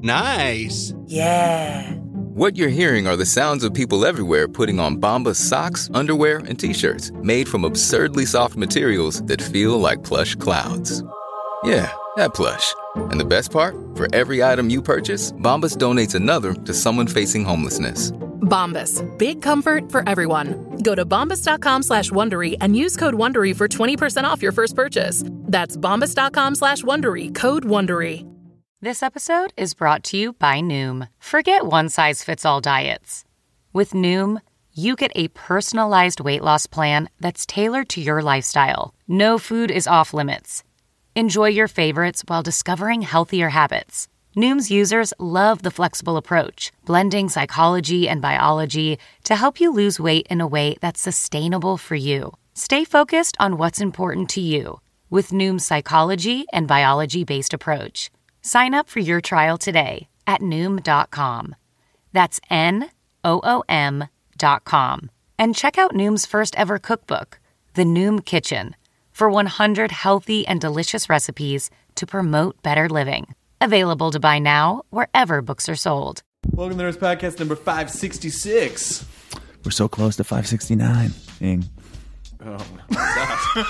Nice. Yeah. What you're hearing are the sounds of people everywhere putting on Bombas socks, underwear, and T-shirts made from absurdly soft materials that feel like plush clouds. Yeah, that plush. And the best part? For every item you purchase, Bombas donates another to someone facing homelessness. Bombas. Big comfort for everyone. Go to bombas.com/Wondery and use code Wondery for 20% off your first purchase. That's bombas.com/Wondery, code Wondery. This episode is brought to you by Noom. Forget one-size-fits-all diets. With Noom, you get a personalized weight loss plan that's tailored to your lifestyle. No food is off limits. Enjoy your favorites while discovering healthier habits. Noom's users love the flexible approach, blending psychology and biology to help you lose weight in a way that's sustainable for you. Stay focused on what's important to you with Noom's psychology and biology-based approach. Sign up for your trial today at Noom.com. That's Noom.com. And check out Noom's first ever cookbook, The Noom Kitchen, for 100 healthy and delicious recipes to promote better living. Available to buy now wherever books are sold. Welcome to Nerds Podcast number 566. We're so close to 569. Ing. Oh, my God.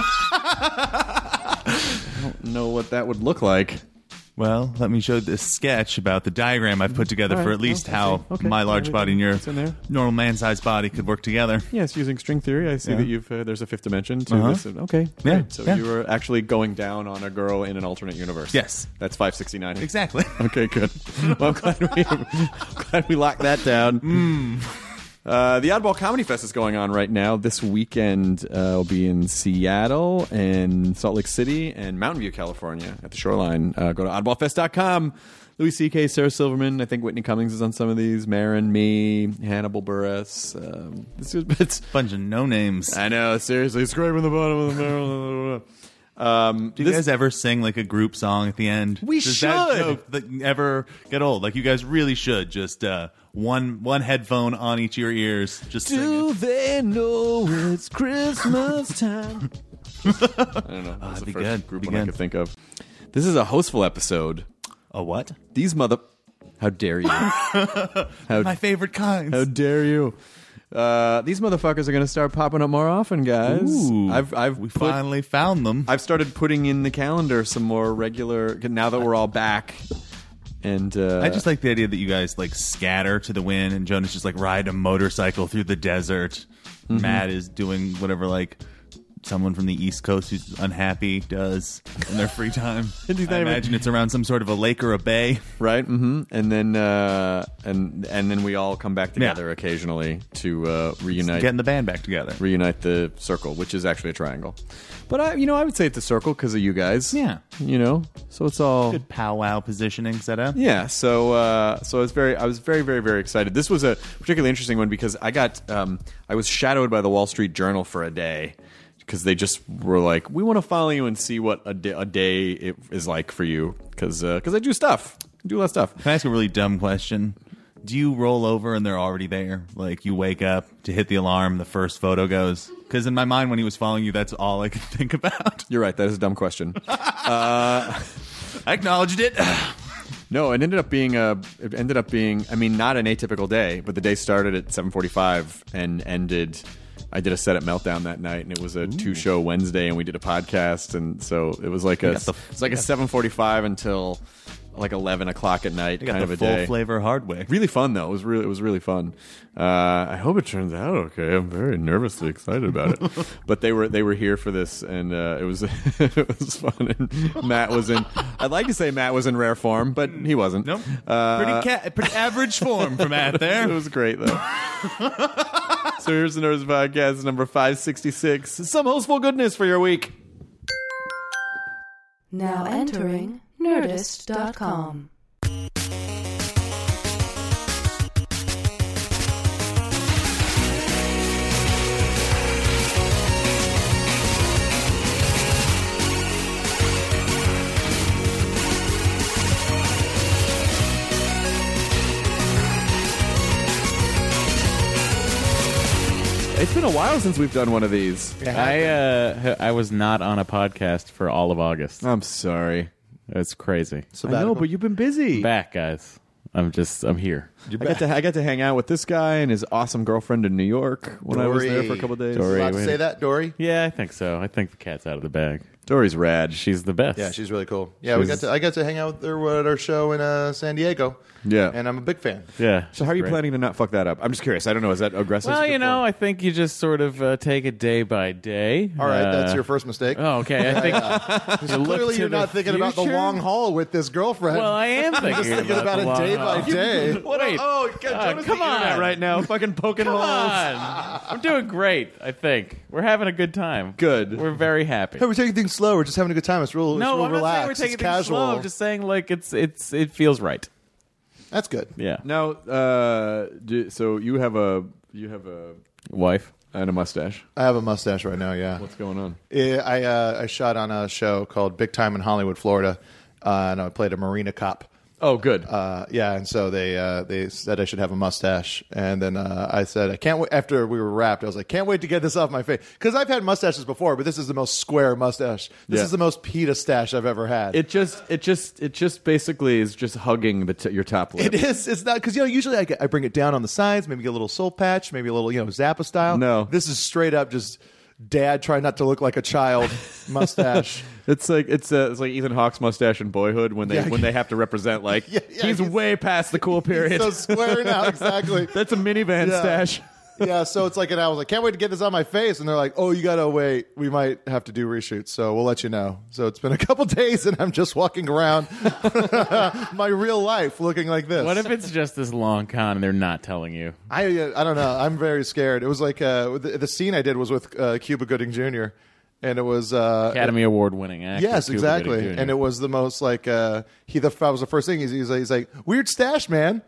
I don't know what that would look like. Well, let me show this sketch about the diagram I've put together for at least how my large body and your normal man-sized body could work together. Yes, using string theory. I see that you've there's a fifth dimension to this. Okay. Yeah. Right. So you were actually going down on a girl in an alternate universe. Yes. That's 569. Exactly. Okay, good. Well, I'm glad we locked that down. The Oddball Comedy Fest is going on right now. This weekend will be in Seattle and Salt Lake City and Mountain View, California at the Shoreline. Go to oddballfest.com. Louis C.K., Sarah Silverman, I think Whitney Cummings is on some of these, Marin, me, Hannibal Buress. It's a bunch of no-names. I know, seriously. Scraping the bottom of the barrel. Do you guys ever sing like a group song at the end? Does should. That ever get old? Like you guys really should just one headphone on each of your ears. Just do they know it's Christmas time? I don't know. That's the first group one I could think of. This is a hostful episode. A what? These How dare you? My favorite kinds. How dare you? These motherfuckers are going to start popping up more often, guys. Ooh, we finally found them. I've started putting in the calendar some more regular, now that we're all back. And I just like the idea that you guys like scatter to the wind and Jonas just like ride a motorcycle through the desert. Mm-hmm. Matt is doing whatever like someone from the East Coast who's unhappy does in their free time. I imagine it's around some sort of a lake or a bay, right? Mm-hmm. And then and then we all come back together occasionally to reunite, getting the band back together, reunite the circle, which is actually a triangle. But I would say it's a circle because of you guys. Yeah, so it's all good powwow positioning set up. Yeah, so I was very, very, very excited. This was a particularly interesting one because I was shadowed by the Wall Street Journal for a day. Because they just were like, we want to follow you and see what a day it is like for you. Because I do stuff. I do a lot of stuff. Can I ask a really dumb question? Do you roll over and they're already there? Like you wake up to hit the alarm, the first photo goes? Because in my mind, when he was following you, that's all I could think about. You're right. That is a dumb question. I acknowledged it. No, it ended up being not an atypical day, but the day started at 7:45 and ended. I did a set at Meltdown that night, and it was a 2-show Wednesday, and we did a podcast, and so it was like a 7:45 until like 11 o'clock at night kind of a day. Full flavor Hardwick. Really fun though. It was really fun. I hope it turns out okay. I'm very nervously excited about it. But they were here for this, and it was it was fun. And Matt was in. I'd like to say Matt was in rare form, but he wasn't. Nope. Pretty average form for Matt there. It was great though. So here's the Nerds Podcast number 566. Some hostful goodness for your week. Now entering Nerdist.com. It's been a while since we've done one of these. I was not on a podcast for all of August. I'm sorry. It's crazy. I know, but you've been busy. Back, guys. I'm here. I got to hang out with this guy and his awesome girlfriend in New York when I was there for a couple of days. Dory. Allowed to say that, Dory? Yeah, I think so. I think the cat's out of the bag. Dory's rad. She's the best. Yeah, she's really cool. Yeah, I got to hang out with her at our show in San Diego. Yeah. And I'm a big fan. Yeah. So how are you great. planning to not fuck that up? I'm just curious. I don't know. Is that aggressive? Well, I think you just sort of take it day by day. All right, that's your first mistake. Oh, okay. I think you look Clearly, to you're the not thinking about the future. long haul with this girlfriend. Well, I am thinking, Just thinking about the it long day haul. by day. Wait. Oh, Jonah's come the internet on. right now. Fucking poking Come holes. on. I'm doing great, I think. We're having a good time. Good. We're very happy. Hey, we're taking things slow. We're just having a good time. It's real. No, it's real I'm relaxed. not saying we're taking it's things casual. slow. I'm just saying, like, it feels right. That's good. Yeah. Now, so you have a Wife. and a mustache. I have a mustache right now. Yeah. What's going on? I shot on a show called Big Time in Hollywood, Florida, and I played a marina cop. Oh, good. Yeah, and so they said I should have a mustache, and then I said I can't wait. After we were wrapped, I was like, can't wait to get this off my face because I've had mustaches before, but this is the most square mustache. This Yeah. is the most PETA stash I've ever had. It just basically is just hugging your top lip. It is. It's not because usually I bring it down on the sides, maybe get a little soul patch, maybe a little Zappa style. No. This is straight up just dad trying not to look like a child mustache. It's like Ethan Hawke's mustache in Boyhood when they have to represent like Yeah, he's way past the cool period. So square now, exactly. That's a minivan Yeah. stash. Yeah, so it's like, and I was like, can't wait to get this on my face. And they're like, oh, you got to wait. We might have to do reshoots, so we'll let you know. So it's been a couple days, and I'm just walking around my real life looking like this. What if it's just this long con and they're not telling you? I don't know. I'm very scared. It was like the scene I did was with Cuba Gooding Jr., and it was Academy Award winning actor. yes, Cuba exactly. Gooding Jr. And it was the most like that was the first thing. He's like, weird stash, man.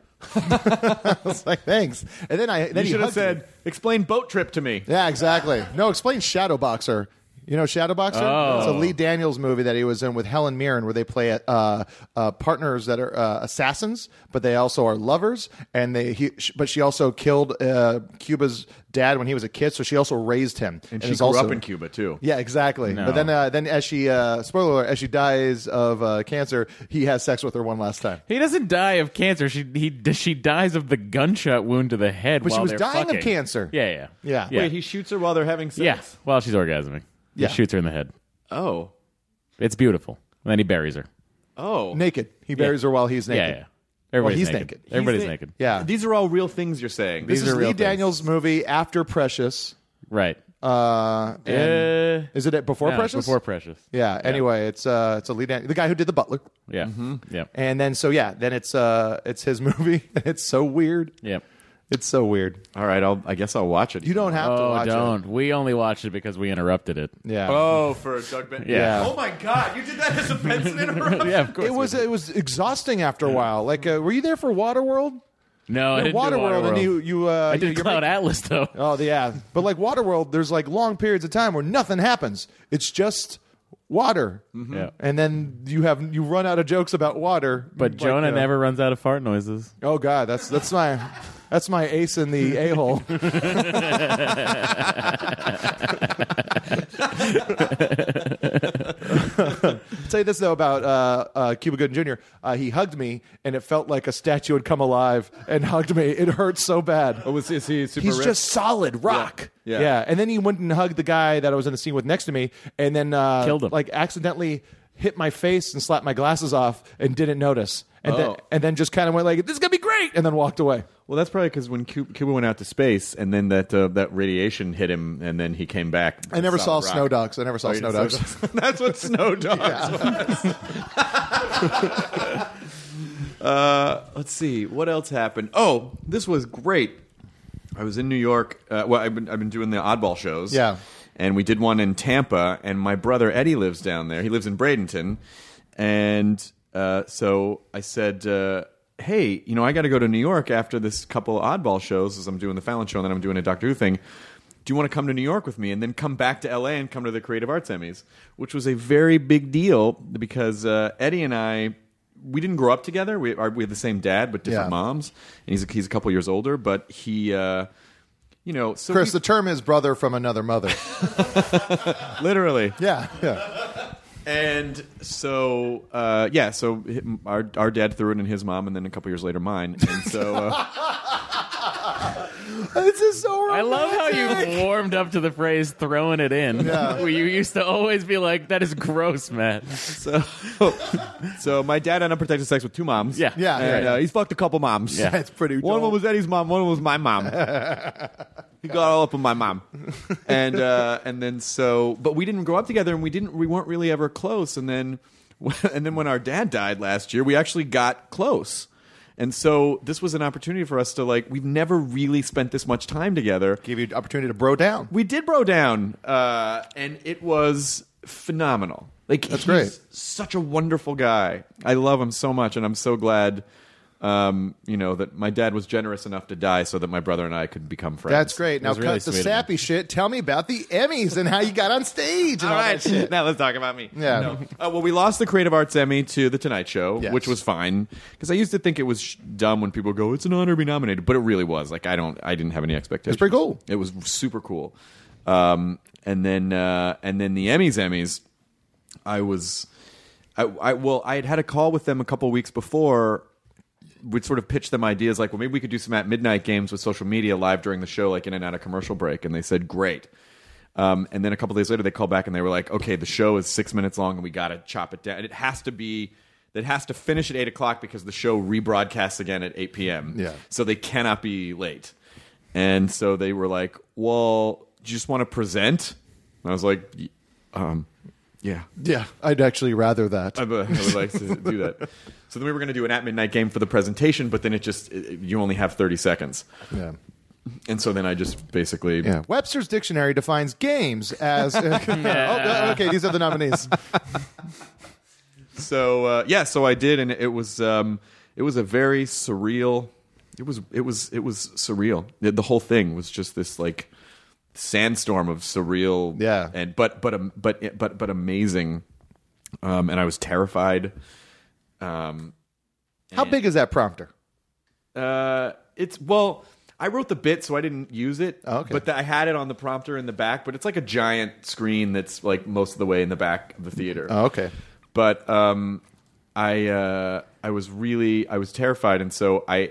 I was like, thanks. And then You he should have hugged me. said, "Explain boat trip to me." Yeah, exactly. No, explain Shadow Boxer. You know Shadow Boxer? Oh. It's a Lee Daniels movie that he was in with Helen Mirren, where they play partners that are assassins, but they also are lovers. And but she also killed Cuba's dad when he was a kid, so she also raised him. And she is grew also, up in Cuba too. Yeah, exactly. No. But then as she spoiler alert, as she dies of cancer, he has sex with her one last time. He doesn't die of cancer. She dies of the gunshot wound to the head. But she while was they're dying of fucking. cancer. Yeah. Yeah. Wait, he shoots her while they're having sex. Yeah. While she's orgasming. Yeah. He shoots her in the head. Oh. It's beautiful. And then he buries her. Oh. Naked. He buries her while he's naked. Yeah. Everybody's he's naked. naked. Everybody's naked. Yeah. These are all real things you're saying. This These is are real Lee things. Daniels' movie after Precious. Right. And is it before No, Precious? Before Precious. Yeah. Anyway, it's a Lee Daniels, the guy who did The Butler, Yeah. Yep. and then then it's his movie. It's so weird. Yep. It's so weird. All right, I guess I'll watch it. You don't have to Oh, watch don't. it. We only watched it because we interrupted it. Yeah. Oh, for Doug Benson. Yeah. Oh my God, you did that as a Benson interruption. Yeah, of course. It was exhausting after a while. Like, were you there for Waterworld? No, I didn't do Waterworld, and you I did you're Cloud Atlas, though. Oh, yeah. But like Waterworld, there's like long periods of time where nothing happens. It's just water. Yeah. And then you run out of jokes about water. But Like, Jonah never runs out of fart noises. Oh God, that's my ace in the a-hole. I'll tell you this though about Cuba Gooding Jr. He hugged me, and it felt like a statue had come alive and hugged me. It hurt so bad. Oh, is he super He's ripped? just solid rock. Yeah. And then he went and hugged the guy that I was in the scene with next to me, and then Killed him. Like accidentally hit my face and slapped my glasses off and didn't notice. And then just kind of went like, "This is gonna be great," and then walked away. Well, that's probably because when Cuba went out to space, and then that radiation hit him, and then he came back. I never saw Solid rock. snow dogs. I never saw Oh, you snow didn't dogs. see- That's what snow dogs was. Let's see what else happened. Oh, this was great. I was in New York. Well, I've been doing the Oddball shows. Yeah. And we did one in Tampa, and my brother Eddie lives down there. He lives in Bradenton, and so I said, "Hey, I got to go to New York after this couple of Oddball shows, as I'm doing the Fallon show, and then I'm doing a Doctor Who thing. Do you want to come to New York with me and then come back to L.A. and come to the Creative Arts Emmys?" Which was a very big deal because Eddie and I, we didn't grow up together. We had the same dad, but different Yeah. moms. And he's a couple years older, but he, so Chris, the term is brother from another mother. literally. Yeah. And so, so our dad threw it in his mom, and then a couple years later, mine. And so, This is so I romantic. love how you warmed up to the phrase "throwing it in." Yeah. You used to always be like, "That is gross, Matt." so my dad had unprotected sex with two moms. Yeah. Yeah, and, yeah. He's fucked a couple moms. Yeah. That's pretty One of them dope. was Eddie's mom. One of them was my mom. He got all up on my mom, and then so, but we didn't grow up together, and we weren't really ever close. And then when our dad died last year, we actually got close. And so this was an opportunity for us to we've never really spent this much time together. Give you an opportunity to bro down. We did bro down, and it was phenomenal. That's he's great. Such a wonderful guy. I love him so much, and I'm so glad, that my dad was generous enough to die so that my brother and I could become friends. That's great. Now was really cut the sweet of him. sappy shit. Tell me about the Emmys and how you got on stage and All all right, that shit. now let's talk about me. Yeah. No. Well, we lost the Creative Arts Emmy to The Tonight Show, Yes. which was fine because I used to think it was dumb when people go, "It's an honor to be nominated," but it really was. I didn't have any expectations. It's pretty cool. It was super cool. And then the Emmys. I had a call with them a couple weeks before. We'd sort of pitch them ideas like, well, maybe we could do some at midnight games with social media live during the show, like in and out of commercial break. And they said, great. And then a couple days later, they called back and they were like, okay, the show is 6 minutes long and we got to chop it down. And it has to finish at 8 o'clock because the show rebroadcasts again at 8 p.m. Yeah. So they cannot be late. And so they were like, well, do you just want to present? And I was like, yeah. Yeah, I'd actually rather that. I would like to do that. So then we were going to do an at midnight game for the presentation, but then you only have 30 seconds. Yeah. And so then I just basically... Yeah. Webster's Dictionary defines games as... okay, these are the nominees. So I did, and it was a very surreal... It was surreal. The whole thing was just this sandstorm of surreal... Yeah. And but amazing. And I was terrified. How big is that prompter? I wrote the bit, so I didn't use it. Oh, okay. But I had it on the prompter in the back. But it's like a giant screen that's most of the way in the back of the theater. Oh, okay. But I was terrified, and so I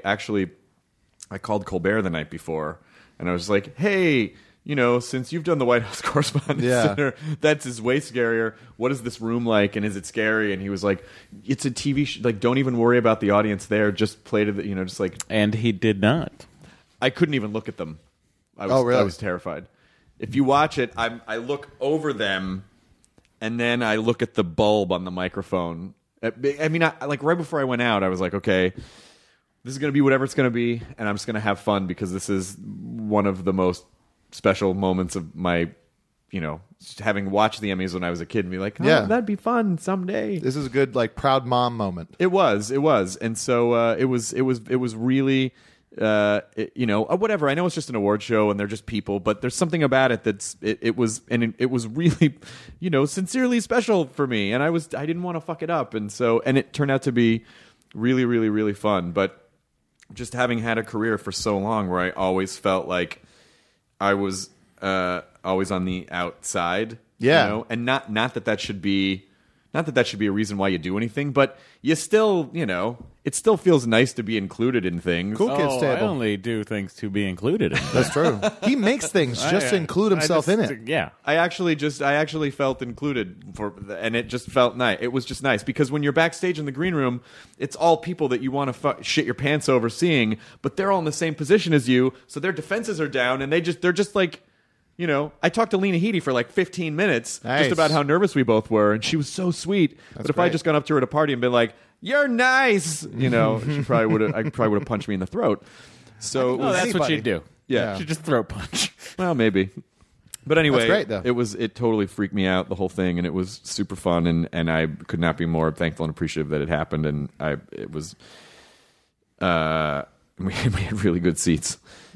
called Colbert the night before, and I was like, hey. Since you've done the White House Correspondents' Center, that's way scarier. What is this room like, and is it scary? And he was like, it's a TV show. Don't even worry about the audience there. Just play to the, And he did not. I couldn't even look at them. I really? was terrified. If you watch it, I look over them, and then I look at the bulb on the microphone. I mean, right before I went out, I was like, okay, this is going to be whatever it's going to be, and I'm just going to have fun because this is one of the most special moments of my, just having watched the Emmys when I was a kid and be like, that'd be fun someday. This is a good, proud mom moment. It was, and so it was really, whatever. I know it's just an award show and they're just people, but there's something about it it was really, sincerely special for me, and I didn't want to fuck it up, and it turned out to be really, really, really fun. But just having had a career for so long where I always felt like I was always on the outside, and not that should be a reason why you do anything, but you still, it still feels nice to be included in things. Cool Kids I Table. only do things to be included in. That's true. He makes things just to include himself in it. Yeah. I actually felt included and it just felt nice. It was just nice because when you're backstage in the green room, it's all people that you want to shit your pants over seeing, but they're all in the same position as you, so their defenses are down, and they're just like, I talked to Lena Headey for 15 minutes Nice. just about how nervous we both were, and she was so sweet. But if I great. just gone up to her at a party and been like, "You're nice," she probably would have punched me in the throat. So it was, That's what Anybody. you do. Yeah. You just throat punch. well, maybe. But anyway, That's great, though. It totally freaked me out, the whole thing, and it was super fun, and I could not be more thankful and appreciative that it happened, and it was we had really good seats.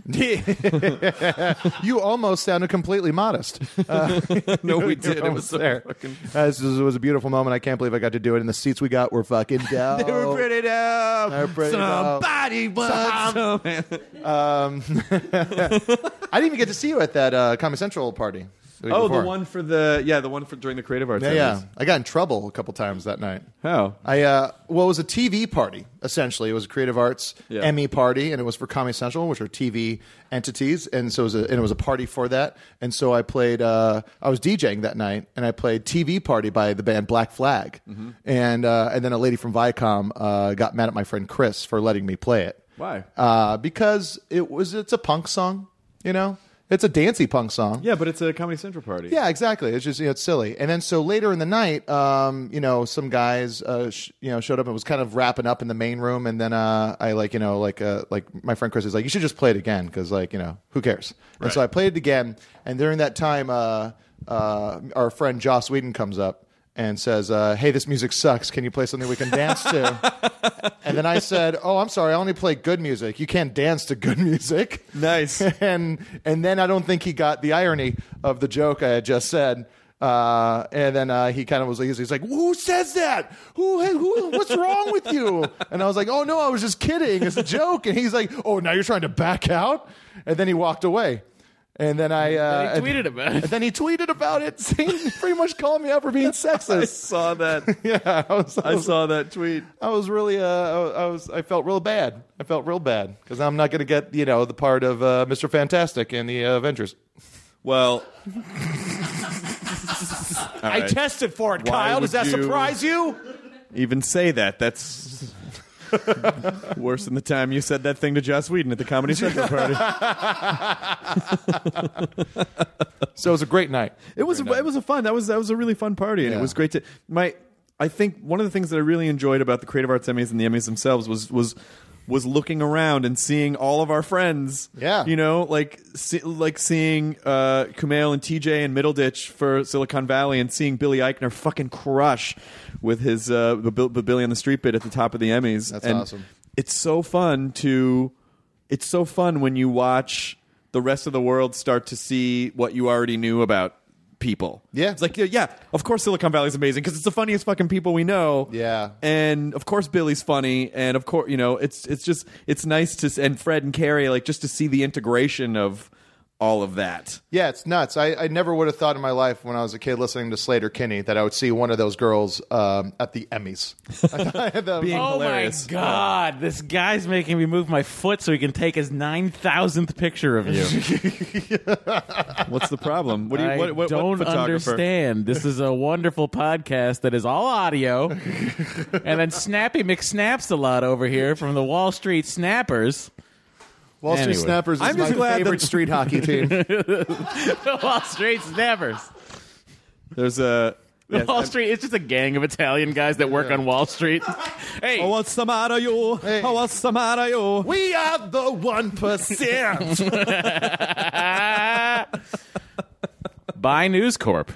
You almost sounded completely modest. No, we You're did. It was almost so there. fucking... This was a beautiful moment. I can't believe I got to do it, and the seats we got were fucking dope. They were pretty dope. They were pretty dope. Somebody wants some. I didn't even get to see you at that Comedy Central party. week Oh, before. the one for during the Creative Arts. Yeah. I got in trouble a couple times that night. How? It was a TV party, essentially. It was a Creative Arts Emmy party, and it was for Comedy Central, which are TV entities. And so it was a party for that. And so I played, I was DJing that night, and I played TV Party by the band Black Flag. Mm-hmm. And then a lady from Viacom got mad at my friend Chris for letting me play it. Why? Because it's a punk song, you know? It's a dancey punk song. Yeah, but it's a Comedy Central party. Yeah, exactly. It's just it's silly. And then so later in the night, some guys showed up and was kind of wrapping up in the main room. And then I like my friend Chris is like, you should just play it again because who cares? And so I played it again. And during that time, our friend Joss Whedon comes up and says, hey, this music sucks. Can you play something we can dance to? And then I said, oh, I'm sorry. I only play good music. You can't dance to good music. Nice. And then I don't think he got the irony of the joke I had just said. And then he kind of was like, he's like, who says that? Who, what's wrong with you? And I was like, oh, no, I was just kidding. It's a joke. And he's like, oh, now you're trying to back out? And then he walked away. And then he tweeted about it. And then he tweeted about it, saying, pretty much calling me out for being sexist. I saw that. Yeah, I saw that tweet. I was really, I felt real bad. I felt real bad because I'm not going to get, the part of Mr. Fantastic in the Avengers. Well, I tested for it, Why Kyle. Does would that you- surprise you? even say that. That's worse than the time you said that thing to Joss Whedon at the Comedy Central party. So it was a great night. It was a fun. That was a really fun party, and it Yeah. was great to I think one of the things that I really enjoyed about the Creative Arts Emmys and the Emmys themselves was looking around and seeing all of our friends. Yeah. like seeing Kumail and TJ and Middleditch for Silicon Valley, and seeing Billy Eichner fucking crush with his the Billy on the Street bit at the top of the Emmys. That's And awesome. It's so fun when you watch the rest of the world start to see what you already knew about people. Yeah. It's like, yeah, of course Silicon Valley is amazing because it's the funniest fucking people we know. Yeah. And of course Billy's funny, and of course, it's nice to, and Fred and Carrie, just to see the integration of all of that. Yeah, it's nuts. I never would have thought in my life when I was a kid listening to Slater Kinney that I would see one of those girls at the Emmys. Being Oh hilarious. my God! This guy's making me move my foot so he can take his 9,000th picture of you. What's the problem? What do you? I What don't photographer? understand. This is a wonderful podcast that is all audio, and then Snappy McSnaps a lot over here from the Wall Street Snappers. Wall Street Anyway. Snappers is I'm my just glad favorite that- street hockey team. The Wall Street Snappers. There's a. Yes, Wall Street. It's just a gang of Italian guys that work on Wall Street. Hey, Oh, what's the matter, you? Hey. Oh, what's the matter, you? We are the 1%. buy News Corp.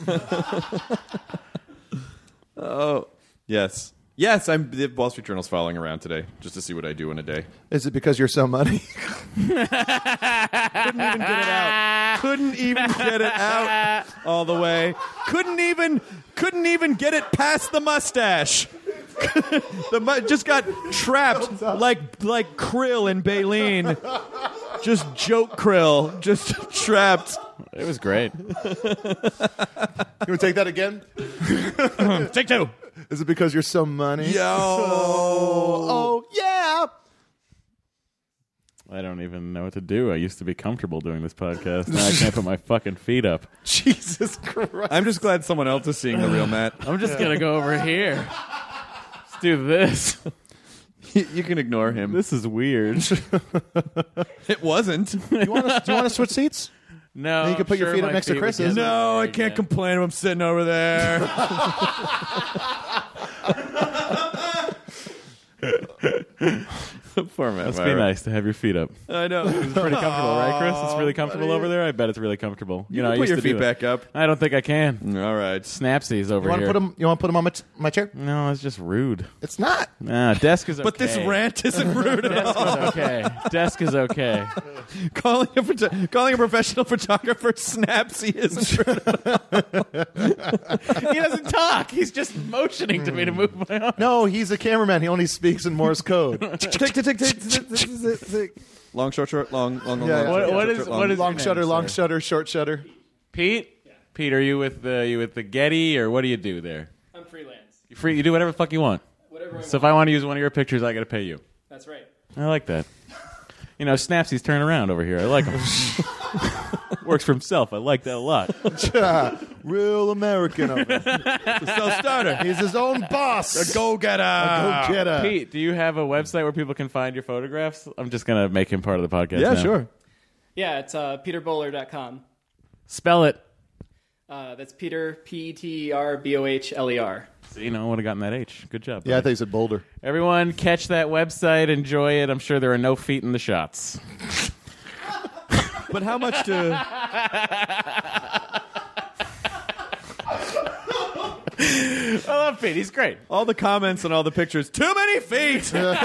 Oh, yes. Yes, the Wall Street Journal's following around today just to see what I do in a day. Is it because you're so money? Couldn't even get it out. Couldn't even get it out all the way. Couldn't even get it past the mustache. Just got trapped like Krill in Baleen. Just joke Krill. Just trapped. It was great. You want to take that again? Take two. Is it because you're so money? Yo. Oh, yeah. I don't even know what to do. I used to be comfortable doing this podcast. Now I can't put my fucking feet up. Jesus Christ. I'm just glad someone else is seeing the real Matt. I'm just going to go over here. Let's do this. You can ignore him. This is weird. It wasn't. Do you want to switch seats? No. You can put your sure feet up my next to would Chris's. get No, I there can't again. complain. I'm sitting over there. Poor Matt. Must be nice to have your feet up. I know. It's pretty comfortable, right, Chris? It's really comfortable over there. I bet it's really comfortable. You know, I put used your to do feet it. back up. I don't think I can. All right. Snapsies over You want here. to put them on my chair? No, it's just rude. It's not. Nah, desk is okay. But this rant isn't rude at Desk all. is okay. Desk is okay. calling a professional photographer Snapsy isn't rude. He doesn't talk. He's just motioning to me to move my arm. No, he's a cameraman. He only speaks in Morse code. Tick, tick, tick, tick, tick, tick, tick. Long, short, short, long, long, long, Yeah, long. yeah. short, What short, is- short, what long. is- Long your shutter, name, long sir? shutter, short shutter. Pete? Pete, are you with the Getty, or what do you do there? I'm freelance. You do whatever the fuck you want. Whatever. So if I want to use one of your pictures, I got to pay you. That's right. I like that. You know, Snapsy's turn around over here. I like him. Works for himself. I like that a lot. Real American of him. Self-starter. He's his own boss. A go-getter. Go-getter. Pete, do you have a website where people can find your photographs? I'm just going to make him part of the podcast Yeah, now. sure. Yeah, it's peterbowler.com. Spell it. That's Peter, Peterbohler. So, you know, I would have gotten that H. Good job. Yeah, I buddy. think he said Boulder. Everyone, catch that website. Enjoy it. I'm sure there are no feet in the shots. But how much to... I love Pete. He's great. All the comments and all the pictures. Too many feet!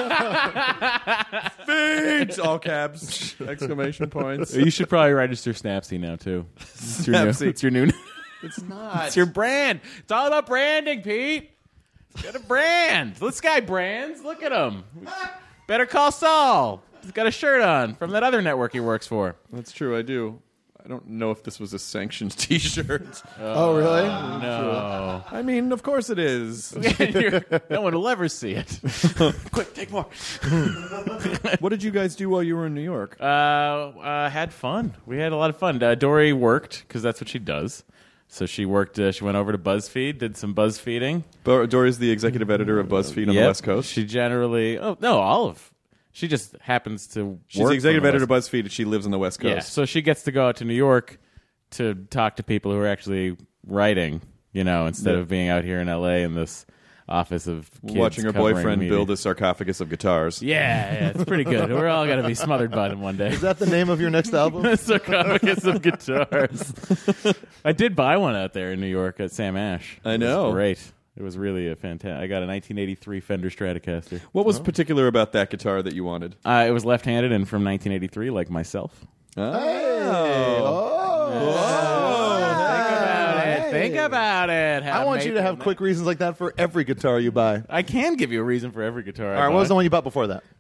Feet! All caps. Exclamation points. You should probably register Snapsy now, too. It's your Snapsy. It's your new... It's not. It's your brand. It's all about branding, Pete. You got a brand. This guy brands. Look at him. Better Call Saul. He's got a shirt on from that other network he works for. That's true, I do. I don't know if this was a sanctioned T-shirt. Oh, really? No. I mean, of course it is. No one will ever see it. Quick, take more. What did you guys do while you were in New York? Had fun. We had a lot of fun. Dory worked, because that's what she does. So she worked. She went over to BuzzFeed, did some BuzzFeeding. Dory's the executive editor of BuzzFeed on the West Coast. She generally... Oh, no, Olive. She just happens to She's work the executive on the editor West- of BuzzFeed, and she lives on the West Coast. Yeah, so she gets to go out to New York to talk to people who are actually writing, you know, instead of being out here in L.A. in this office of kids Watching her covering boyfriend media. build a sarcophagus of guitars. Yeah, it's pretty good. We're all going to be smothered by them one day. Is that the name of your next album? Sarcophagus of guitars. I did buy one out there in New York at Sam Ash. I It know. was great. It was really a fantastic. I got a 1983 Fender Stratocaster. What was particular about that guitar that you wanted? It was left-handed and from 1983, like myself. Think about it. I want you to have quick reasons like that for every guitar you buy. I can give you a reason for every guitar. All right, what was the one you bought before that?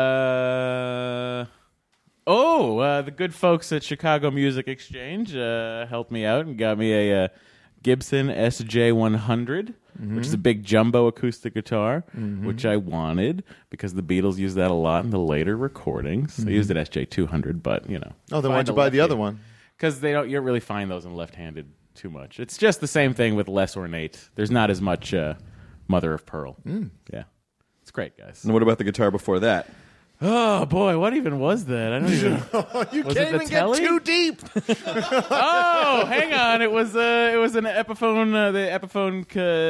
The good folks at Chicago Music Exchange helped me out and got me a Gibson SJ100, which is a big jumbo acoustic guitar, which I wanted because the Beatles used that a lot in the later recordings. I used an SJ200, but, you know. Oh, then why'd you buy the other one? Because you don't really find those in left-handed too much. It's just the same thing with less ornate. There's not as much mother of pearl. Yeah. It's great, guys. And what about the guitar before that? Oh, boy, what even was that? I don't even... You Was can't it the even telly? get too deep. Oh, hang on. It was an Epiphone, the Epiphone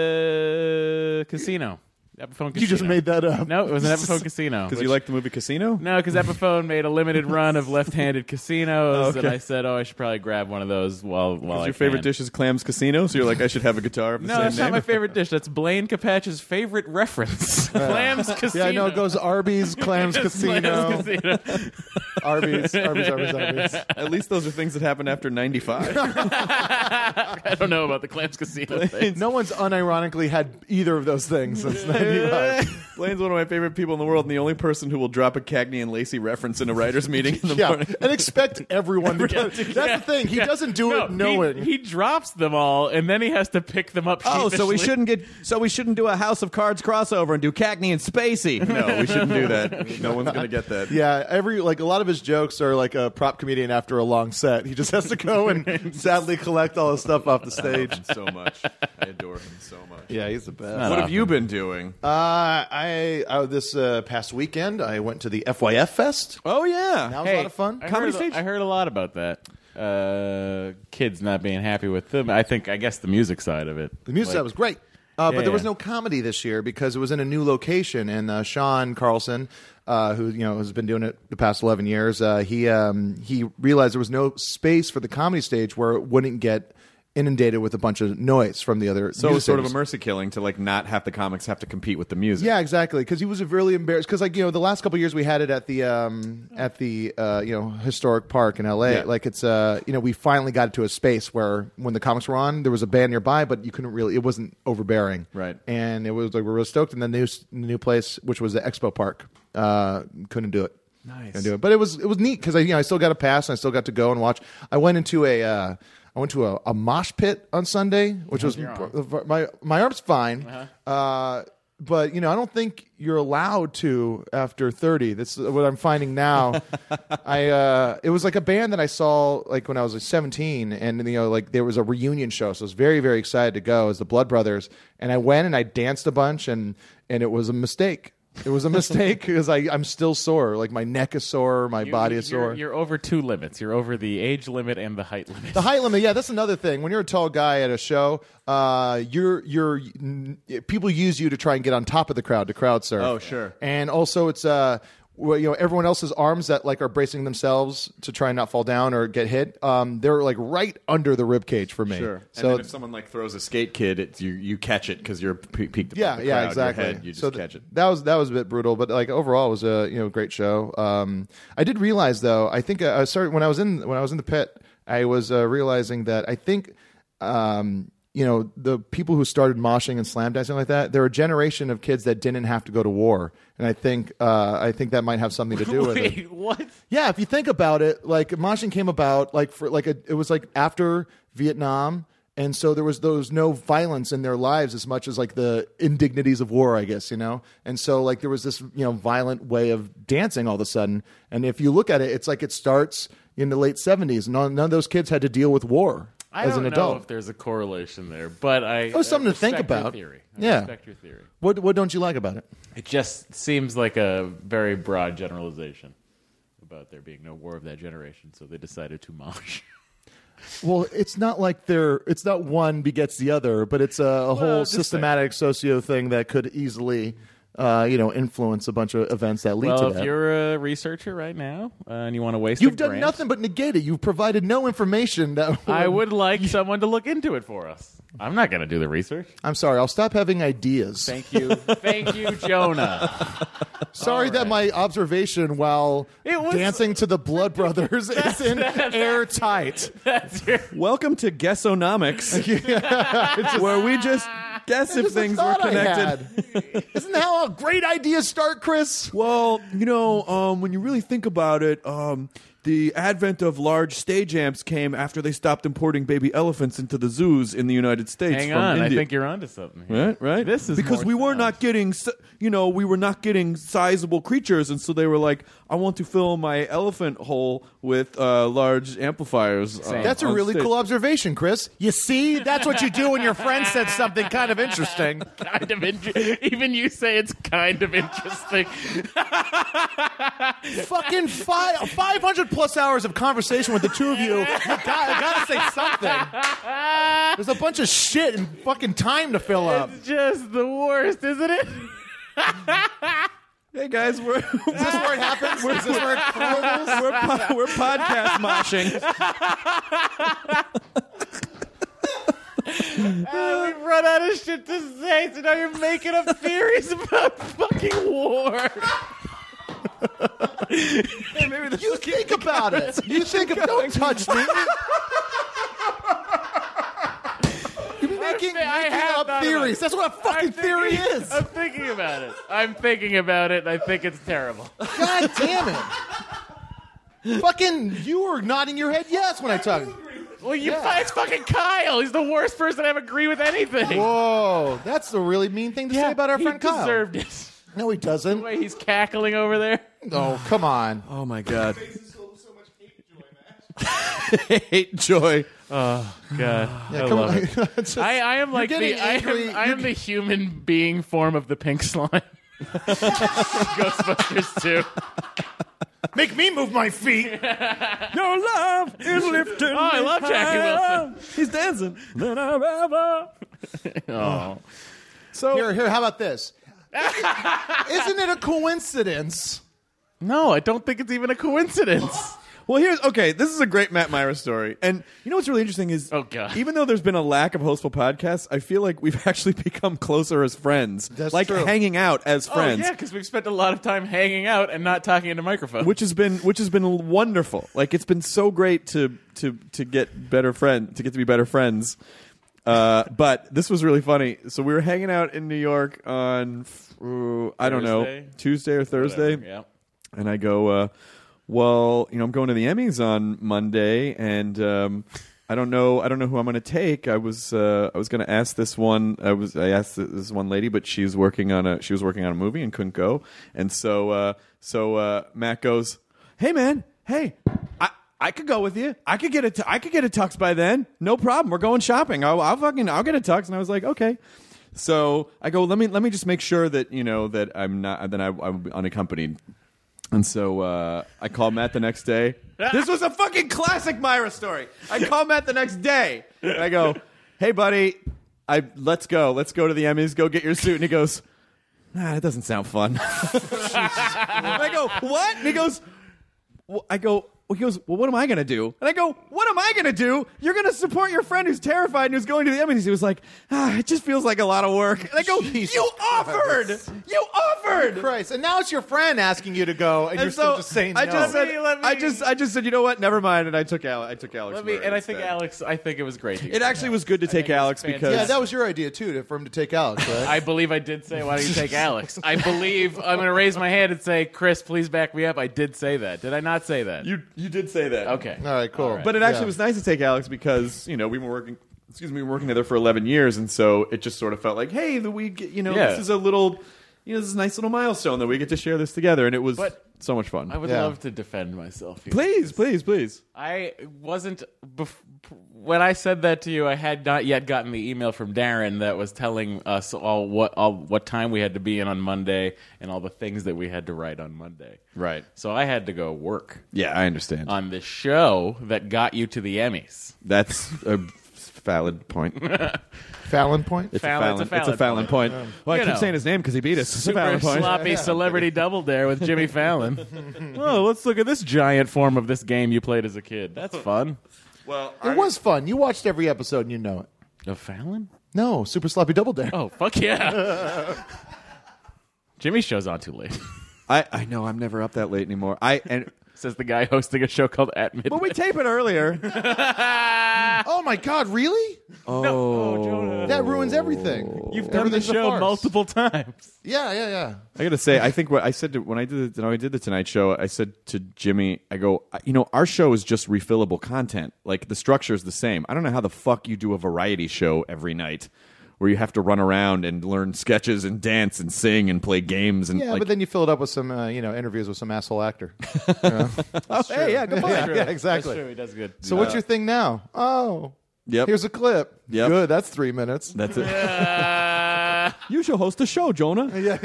Casino. Epiphone Casino. You just made that up. No, it was an Epiphone Casino. Because you like the movie Casino? No, because Epiphone made a limited run of left-handed casinos, and I said, I should probably grab one of those while I Your favorite can. dish is Clams Casino, so you're like, I should have a guitar of the No, same that's name? not my favorite dish. That's Blaine Capatch's favorite reference. Clams Casino. Yeah, I know it goes Arby's, Clams Casino, Clams Casino. Arby's. At least those are things that happened after 95. I don't know about the Clams Casino thing. No one's unironically had either of those things since 95. Blaine's one of my favorite people in the world, and the only person who will drop a Cagney and Lacey reference in a writer's meeting in the Yeah, morning. and expect everyone to get it. That's the thing. He doesn't do it knowing. He drops them all, and then he has to pick them up. Oh, so we sheepishly. shouldn't do a House of Cards crossover and do Cagney and Spacey. No, we shouldn't do that. No one's gonna get that. Yeah, a lot of his jokes are like a prop comedian after a long set. He just has to go and sadly collect all his stuff off the I love stage. him so much. I adore him so much. Yeah, he's the best. Not What have often. you been doing? This past weekend I went to the FYF Fest. Oh yeah, That was a lot of fun. I heard a lot about that. Kids not being happy with them. I guess the music side of it. The music Like, side was great. But there was yeah. no comedy this year because it was in a new location. And Sean Carlson, who has been doing it the past 11 years, he realized there was no space for the comedy stage where it wouldn't get inundated with a bunch of noise from the other. so it was sort of a musicians. mercy killing to like not have the comics have to compete with the music. Yeah, exactly. Because he was really embarrassed. Because the last couple of years we had it at the historic park in L.A. Yeah. Like it's we finally got it to a space where when the comics were on, there was a band nearby, but you couldn't really. It wasn't overbearing. Right. And it was like we're really stoked. And then the new place, which was the Expo Park, couldn't do it. Nice. Couldn't do it. But it was neat because I still got a pass and I still got to go and watch. I went into a I went to a mosh pit on Sunday, which was my arm's fine. But, I don't think you're allowed to after 30. That's what I'm finding now. It was like a band that I saw like when I was like 17, and like there was a reunion show, so I was very, very excited to go as the Blood Brothers. And I went and I danced a bunch, and it was a mistake. It was a mistake because I'm still sore. Like my neck is sore, my body is sore. You're over two limits. You're over the age limit and the height limit. The height limit, yeah, that's another thing. When you're a tall guy at a show, people use you to try and get on top of the crowd to crowd surf. Oh, sure. And also, it's everyone else's arms that like are bracing themselves to try and not fall down or get hit. They're like right under the rib cage for me. Sure. So And then if someone like throws a skate kid, you catch it because you're peaked above the crowd. yeah, exactly. Your head, you just so catch it. That was a bit brutal, but like overall, it was a great show. I did realize though, I think I started when I was in the pit, I was realizing that I think. The people who started moshing and slam dancing like that, they're a generation of kids that didn't have to go to war, and I think that might have something to do with it. Wait, what? Yeah, if you think about it, like moshing came about it was like after Vietnam, and so there was no violence in their lives as much as like the indignities of war, I guess, and so like there was this violent way of dancing all of a sudden, and if you look at it, it's like it starts in the late 70s. None of those kids had to deal with war. I as don't an adult. know if there's a correlation there, but It was something to think respect your about. Theory. I Yeah. respect your theory. What don't you like about it? It just seems like a very broad generalization about there being no war of that generation, so they decided to mosh. Well, it's not like it's not one begets the other, but it's a whole systematic socio thing that could easily influence a bunch of events that lead to Well, that. if you're a researcher right now and you want to waste You've a done grant, nothing but negate it. You've provided no information that I would like someone to look into it for us. I'm not going to do the research. I'm sorry. I'll stop having ideas. Thank you. Thank you, Jonah. Sorry that my observation while dancing to the Blood Brothers isn't airtight. Welcome to Guessonomics, where we just guess if things were connected. Isn't that how great ideas start, Chris? Well, when you really think about it, the advent of large stage amps came after they stopped importing baby elephants into the zoos in the United States. Hang from on, India. I think you're onto something here. Right. This is because we were not getting, sizable creatures, and so they were like, "I want to fill my elephant hole with large amplifiers." That's a really cool observation, Chris. You see, that's what you do when your friend said something kind of interesting. Kind of even you say it's kind of interesting. Fucking 500 plus hours of conversation with the two of you. I gotta say something. There's a bunch of shit and fucking time to fill up. It's just the worst, isn't it? Hey guys, Is this where it happens? Is this where it crumbles? we're podcast moshing. We've run out of shit to say, so now you're making up theories about fucking war. You think about it. You think of don't touch me. You're making up theories. That's what a fucking theory is. I'm thinking about it. And I think it's terrible. God damn it. Fucking, you were nodding your head yes when I talk. Well, it's fucking Kyle. He's the worst person to ever agree with anything. Whoa, that's a really mean thing to say about our friend Kyle. He deserved it. No, he doesn't. The way he's cackling over there. Oh, come on. Oh my god. Hate joy. Oh God, Yeah, I come love on. it. It's just- I am like You're getting angry. I am the human being form of the pink slime. Ghostbusters 2. Make me move my feet. Your love is lifting. Oh, I love Jackie Wilson. He's dancing. Than I've ever. Oh, So Here, how about this? Isn't it a coincidence? no, I don't think it's even a coincidence. Well, this is a great Matt Myra story. And you know what's really interesting is, Oh, God. even though there's been a lack of hostful podcasts, I feel like we've actually become closer as friends. That's like true. hanging out as friends. Oh, yeah, because we've spent a lot of time hanging out and not talking into microphones. Which has been wonderful. Like it's been so great to get better to be better friends. But this was really funny. So we were hanging out in New York on I don't know, Tuesday or Thursday. Whatever, yeah. And I go, I'm going to the Emmys on Monday, and I don't know who I'm going to take. I was going to ask this one. I asked this one lady, but she was working on a movie and couldn't go. And so Matt goes, "Hey man, hey, I could go with you. I could get a tux by then. No problem. We're going shopping. I'll get a tux." And I was like, "Okay." So I go, let me just make sure that that I'm unaccompanied. And so I called Matt the next day. This was a fucking classic Myra story. I called Matt the next day and I go, "Hey buddy, let's go to the Emmys. Go get your suit." And he goes, "Nah, it doesn't sound fun." I go, "What?" And he goes, "Well, what am I going to do?" And I go, "What am I going to do? You're going to support your friend who's terrified and who's going to the Emmys." He was like, "It just feels like a lot of work." And I go, "You offered! You offered!" Christ. And now it's your friend asking you to go, and you're still just saying no. I just said, "You know what? Never mind." And I took Alex. I think Alex. I think it was great. It actually was good to take Alex because that was your idea too, for him to take Alex, right? I believe I did say, "Why don't you take Alex?" I believe I'm going to raise my hand and say, "Chris, please back me up." I did say that. Did I not say that? You did say that. Okay. All right, cool. All right. But it actually was nice to take Alex because, we were working together for 11 years. And so it just sort of felt like, hey, this is a little, this is a nice little milestone that we get to share this together. And it was so much fun. I would love to defend myself here. Please. I wasn't... When I said that to you, I had not yet gotten the email from Darren that was telling us all what time we had to be in on Monday and all the things that we had to write on Monday. Right. So I had to go work. Yeah, I understand. On the show that got you to the Emmys. That's a valid point. Fallon point? It's a Fallon point. Well, I keep saying his name because he beat us. It's a Fallon point. Sloppy celebrity double dare with Jimmy Fallon. Oh, let's look at this giant form of this game you played as a kid. That's fun. Well, it was fun. You watched every episode and you know it. Of Fallon? No, Super Sloppy Double Dare. Oh, fuck yeah. Jimmy's show's on too late. I know. I'm never up that late anymore. Says the guy hosting a show called At Midnight. But we tape it earlier. Oh, my God. Really? Oh, Jonah. That ruins everything. You've done the show multiple times. Yeah. I got to say, I think what I said when I did the Tonight Show, I said to Jimmy, I go, our show is just refillable content. Like, the structure is the same. I don't know how the fuck you do a variety show every night where you have to run around and learn sketches and dance and sing and play games. And but then you fill it up with some, interviews with some asshole actor. Hey, yeah, good point. Yeah, exactly. That's true. He does good. So what's your thing now? Oh, yep. Here's a clip. Yep. Good. That's 3 minutes. That's it. You should host a show, Jonah. Yeah.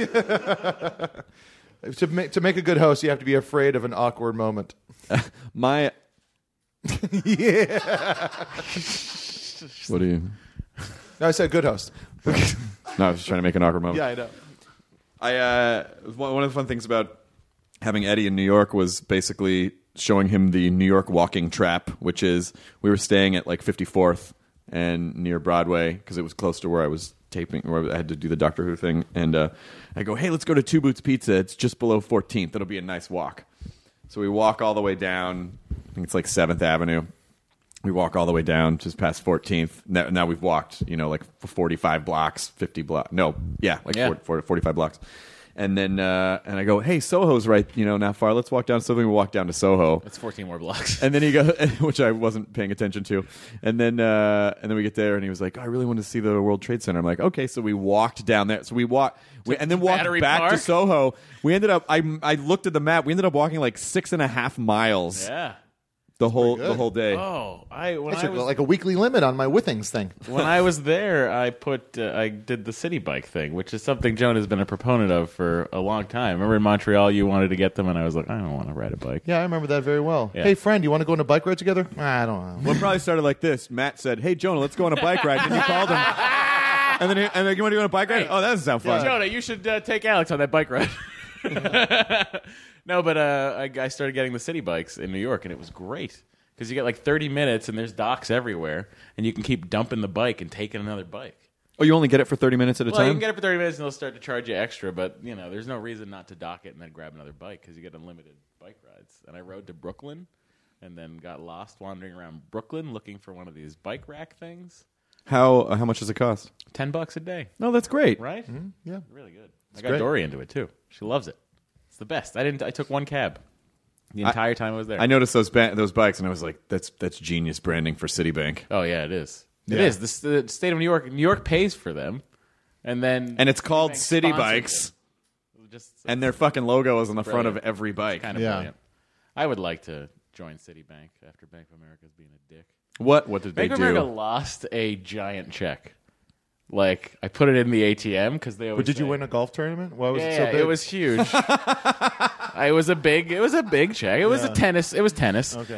To make a good host, you have to be afraid of an awkward moment. Yeah. What do you? No, I said good host. No, I was just trying to make an awkward moment. Yeah, I know. One of the fun things about having Eddie in New York was basically showing him the New York walking trap, which is we were staying at like 54th and near Broadway because it was close to where I was taping, where I had to do the Doctor Who thing. And I go, hey, let's go to Two Boots Pizza. It's just below 14th. It'll be a nice walk. So we walk all the way down. I think it's like 7th Avenue. We walk all the way down just past 14th. Now we've walked, like 45 blocks, 50 blocks. No, yeah, 45 blocks. And then and I go, hey, Soho's right, not far. Let's walk down. So then we walk down to Soho. That's 14 more blocks. And then he goes, which I wasn't paying attention to. And then we get there, and he was like, I really want to see the World Trade Center. I'm like, okay. So we walked down there. So we walked, and then walked back to Soho. We ended up, I looked at the map. We ended up walking like 6.5 miles. Yeah. The whole day. Oh, I was like a weekly limit on my Withings thing. When I was there, I did the city bike thing, which is something Joan has been a proponent of for a long time. Remember in Montreal, you wanted to get them, and I was like, I don't want to ride a bike. Yeah, I remember that very well. Yeah. Hey, friend, you want to go on a bike ride together? I don't know. Well, it probably started like this. Matt said, hey, Jonah, let's go on a bike ride. And you called him. And then you want to go on a bike ride? Hey, oh, that doesn't sound fun. Jonah, you should take Alex on that bike ride. No, but I started getting the city bikes in New York, and it was great. Because you get like 30 minutes and there's docks everywhere, and you can keep dumping the bike and taking another bike. Oh, you only get it for 30 minutes at a time? Well, you can get it for 30 minutes and they'll start to charge you extra, but there's no reason not to dock it and then grab another bike because you get unlimited bike rides. And I rode to Brooklyn and then got lost wandering around Brooklyn looking for one of these bike rack things. How much does it cost? $10 a day. No, that's great. Right? Mm-hmm. Yeah. Really good. I got Dory into it too. She loves it. It's the best. I took one cab. the entire time I was there. I noticed those bikes, and I was like, "That's genius branding for Citibank." Oh yeah, it is. It Yeah. is. The state of New York. New York pays for them, and it's called Citibank City sponsors Bikes. them. Just And their fucking logo is on the front of Brilliant. every bike. kind of Yeah. brilliant. I would like to join Citibank after Bank of America's being a dick. What did they Bank of do? America lost a giant check. Like I put it in the ATM because they always. But did you say- win a golf tournament? Why was Yeah, it so big? it was huge. It was a big check. It was a tennis. It was tennis. Okay.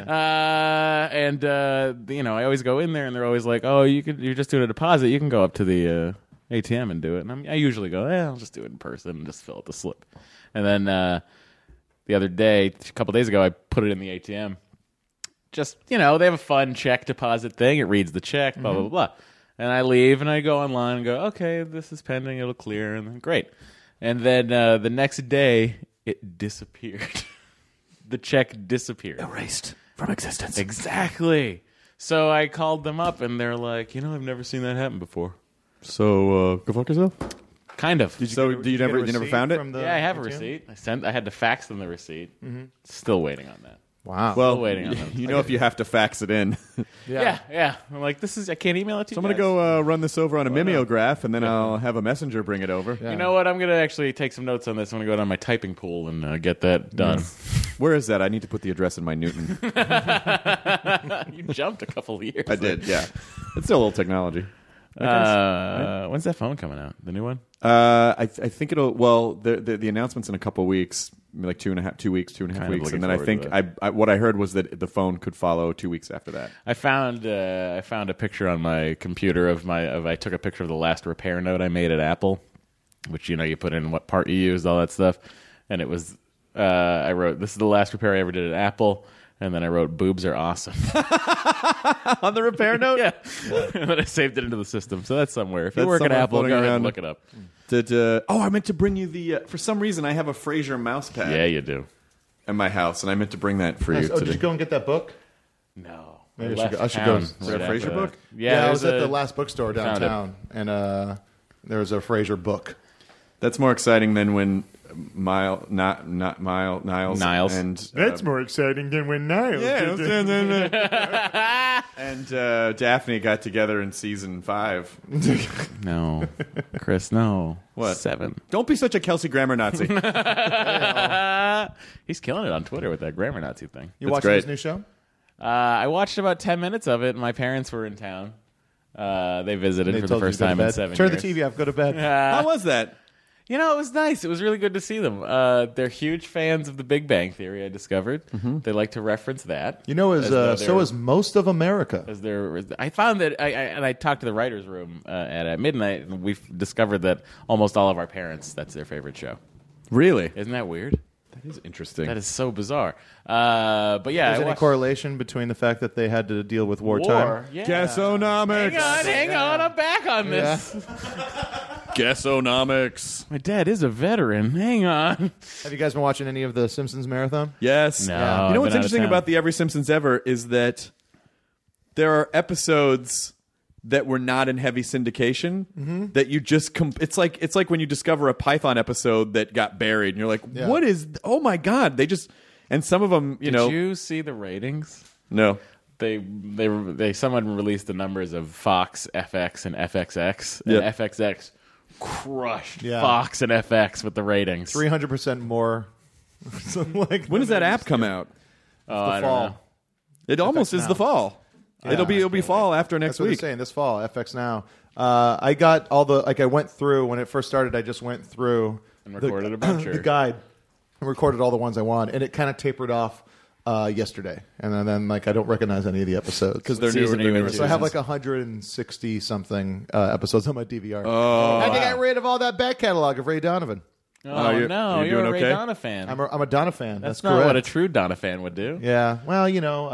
I always go in there and they're always like, "Oh, you're just doing a deposit. You can go up to the ATM and do it." And I usually go, I'll just do it in person and just fill out the slip. And then the other day, a couple days ago, I put it in the ATM. Just they have a fun check deposit thing. It reads the check, blah blah blah. And I leave and I go online and go, okay, this is pending. It'll clear, and then great. And then the next day, it disappeared. The check disappeared. Erased from existence. Exactly. So I called them up, and they're like, I've never seen that happen before. So go fuck yourself. Kind of. You never found it? Yeah, I have a receipt. I had to fax them the receipt. Still waiting on that. Wow. Well, waiting on them. if you have to fax it in. Yeah. I'm like, I can't email it to So you. I'm going to go run this over on a mimeograph, and then I'll have a messenger bring it over. You know what? I'm going to actually take some notes on this. I'm going to go down my typing pool and get that done. Where is that? I need to put the address in my Newton. You jumped a couple of years. I did, yeah. It's still a little technology. When's that phone coming out? The new one? I think it'll. Well, the announcement's in a couple weeks, like 2.5 weeks, Kind of and looking then I forward think to what I heard was that the phone could follow 2 weeks after that. I found a picture on my computer I took a picture of the last repair note I made at Apple, which you put in what part you used, all that stuff, and it was I wrote, "This is the last repair I ever did at Apple." And then I wrote, "Boobs are awesome." On the repair note? Yeah. And then I saved it into the system. So that's somewhere. If you That's work at somewhere Apple, go floating ahead and around. look it up. I meant to bring you the. For some reason, I have a Fraser mouse pad Yeah, you do. in my house, and I meant to bring that for you Oh, did today. you go and get that book? No. Maybe left I should go. town Is there a right Fraser after book? that. Yeah, I was there's at the a- last bookstore Found it. downtown, and there was a Fraser book. That's more exciting than when Niles. And more exciting than when Niles. and Daphne got together in season 5. No. Chris, no. What? 7. Don't be such a Kelsey Grammer Nazi. He's killing it on Twitter with that grammar Nazi thing. You That's watching great. his new show? I watched about 10 minutes of it. My parents were in town. They visited They for the told you first to go to time in bed. 7 Turn years. the TV off. Go to bed. How was that? It was nice. It was really good to see them. They're huge fans of The Big Bang Theory, I discovered. They like to reference that. So is most of America. I found that, I talked to the writers' room at midnight, and we've discovered that almost all of our parents, that's their favorite show. Really? Isn't that weird? That is interesting. That is so bizarre. But yeah, Is I there any watched correlation between the fact that they had to deal with wartime? War. Yeah. Gassonomics. Hang on, I'm back on this. Gassonomics. My dad is a veteran. Hang on. Have you guys been watching any of the Simpsons marathon? Yes. No, You I've know been what's out of interesting town. about the Every Simpsons Ever is that there are episodes that were not in heavy syndication that you just it's like when you discover a Python episode that got buried and you're like, Yeah. what is, oh my god, they just, and some of them, Did you see the ratings? no. They someone released the numbers of Fox, FX, and FXX, and Yep. FXX crushed Yeah. Fox and FX with the ratings. 300% more. When does that app come out? Oh, I don't know. It almost is Now. the fall. It'll be fall after next That's what week. they're saying. This fall, FX Now. I got all the I went through when it first started. I just went through And recorded a bunch, or- the guide and recorded all the ones I want, and it kind of tapered off yesterday. And then I don't recognize any of the episodes Because they're season newer. are you They're into? So I have seasons. 160 something episodes on my DVR. Oh. I think I got rid of all that back catalog of Ray Donovan. Oh, you're no, doing you're a Ray okay? Donna fan. I'm a Donna fan. That's That's not correct. what a true Donna fan would do. Yeah. Well,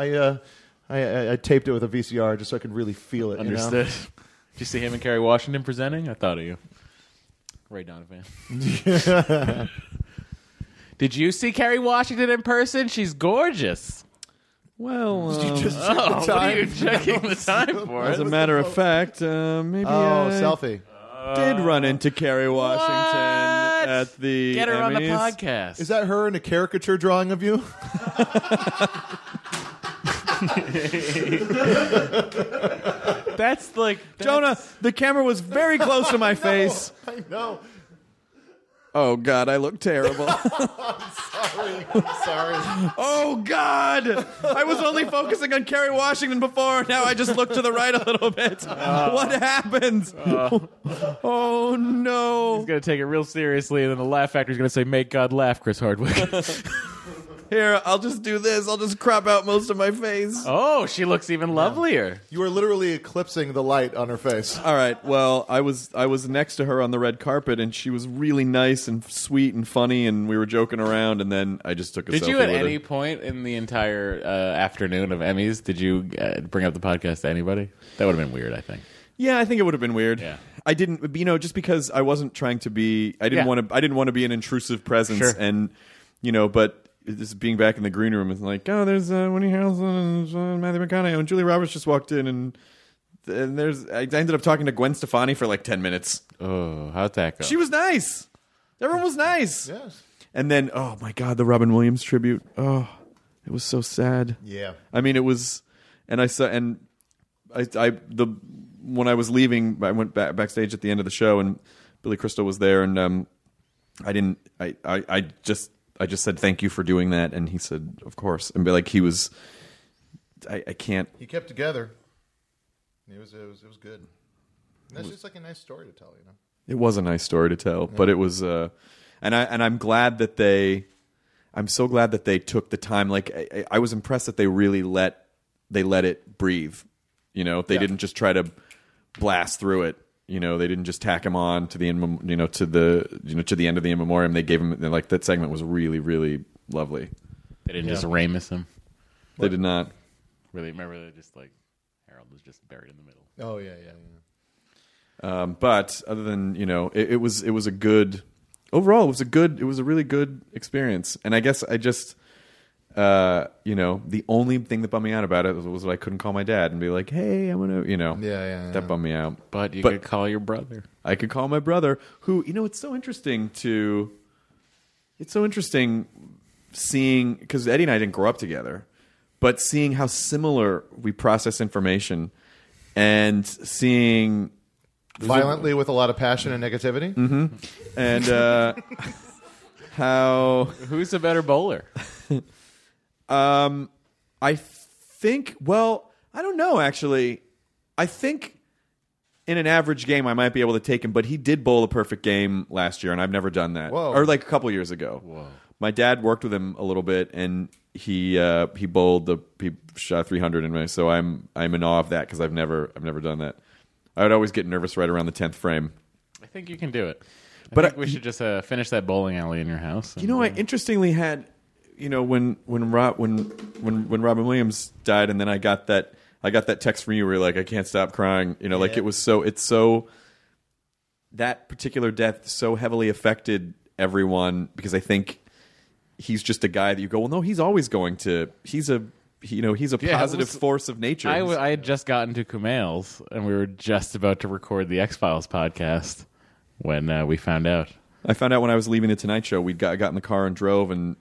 I taped it with a VCR just so I could really feel it. Understood. Did you see him and Kerry Washington presenting? I thought of you. Ray Donna fan. Did you see Kerry Washington in person? She's gorgeous. Well, Just Oh, what are you checking the time for? as a matter of fact, maybe selfie. did run into Kerry Washington What? at the Get her on the Emmys. podcast. Is that her in a caricature drawing of you? That's like Jonah, the camera was very close to my face. I know. Oh, God, I look terrible. I'm sorry. Oh, God. I was only focusing on Kerry Washington before. Now I just look to the right a little bit. What happened? Oh, no. He's gonna take it real seriously, and then the Laugh Factory's gonna say, "Make God laugh, Chris Hardwick." Here, I'll just do this. I'll just crop out most of my face. Oh, she looks even lovelier. You were literally eclipsing the light on her face. All right. Well, I was next to her on the red carpet, and she was really nice and sweet and funny, and we were joking around. And then I just took a selfie Did you at with any her. point in the entire afternoon of Emmys? Did you bring up the podcast to anybody? That would have been weird, I think. Yeah, I think it would have been weird. Yeah. I didn't, just because I wasn't trying to be. I didn't want to be an intrusive presence, Sure. and but. This being back in the green room is like, oh, there's Woody Harrelson and Matthew McConaughey, and Julia Roberts just walked in, and I ended up talking to Gwen Stefani for like 10 minutes. Oh, how'd that go? She was nice. Everyone was nice. Yes. And then, oh my God, the Robin Williams tribute. Oh, it was so sad. Yeah. I mean, it was, and I saw, and when I was leaving, I went backstage at the end of the show, and Billy Crystal was there, and I just said thank you for doing that, and he said, of course, and be like, he was, I can't. He kept together. It was good. And that's just like a nice story to tell, It was a nice story to tell, but it was, and I'm glad that I'm so glad that they took the time. Like I was impressed that they really let it breathe. They didn't just try to blast through it. They didn't just tack him on to the end, to the end of the in memoriam. They gave him like that segment was really, really lovely. They didn't just Ramus him. They did not. Really, remember they just like Harold was just buried in the middle. Oh yeah. But other than it was a good overall. It was a really good experience. And I guess I just the only thing that bummed me out about it was that I couldn't call my dad and be like, hey, I'm gonna Yeah. that bummed me out. But you could call your brother. I could call my brother, who it's so interesting seeing, because Eddie and I didn't grow up together, but seeing how similar we process information and seeing Violently with a lot of passion and negativity. Mm-hmm. And how Who's a better bowler? I think, well, I don't know, actually. I think in an average game I might be able to take him, but he did bowl a perfect game last year, and I've never done that. Whoa. Or like a couple years ago. Whoa. My dad worked with him a little bit, and he shot 300 in me, so I'm in awe of that because I've never done that. I would always get nervous right around the 10th frame. I think you can do it. But I think we should just finish that bowling alley in your house. And, I interestingly had, when Robin Williams died, and then I got that text from you where you're like, I can't stop crying. Like that particular death so heavily affected everyone because I think he's just a guy that you go, well, no, he's always going to. He's a positive force of nature. I had just gotten to Kumail's, and we were just about to record the X-Files podcast when we found out. I found out when I was leaving the Tonight Show. We got in the car and drove, and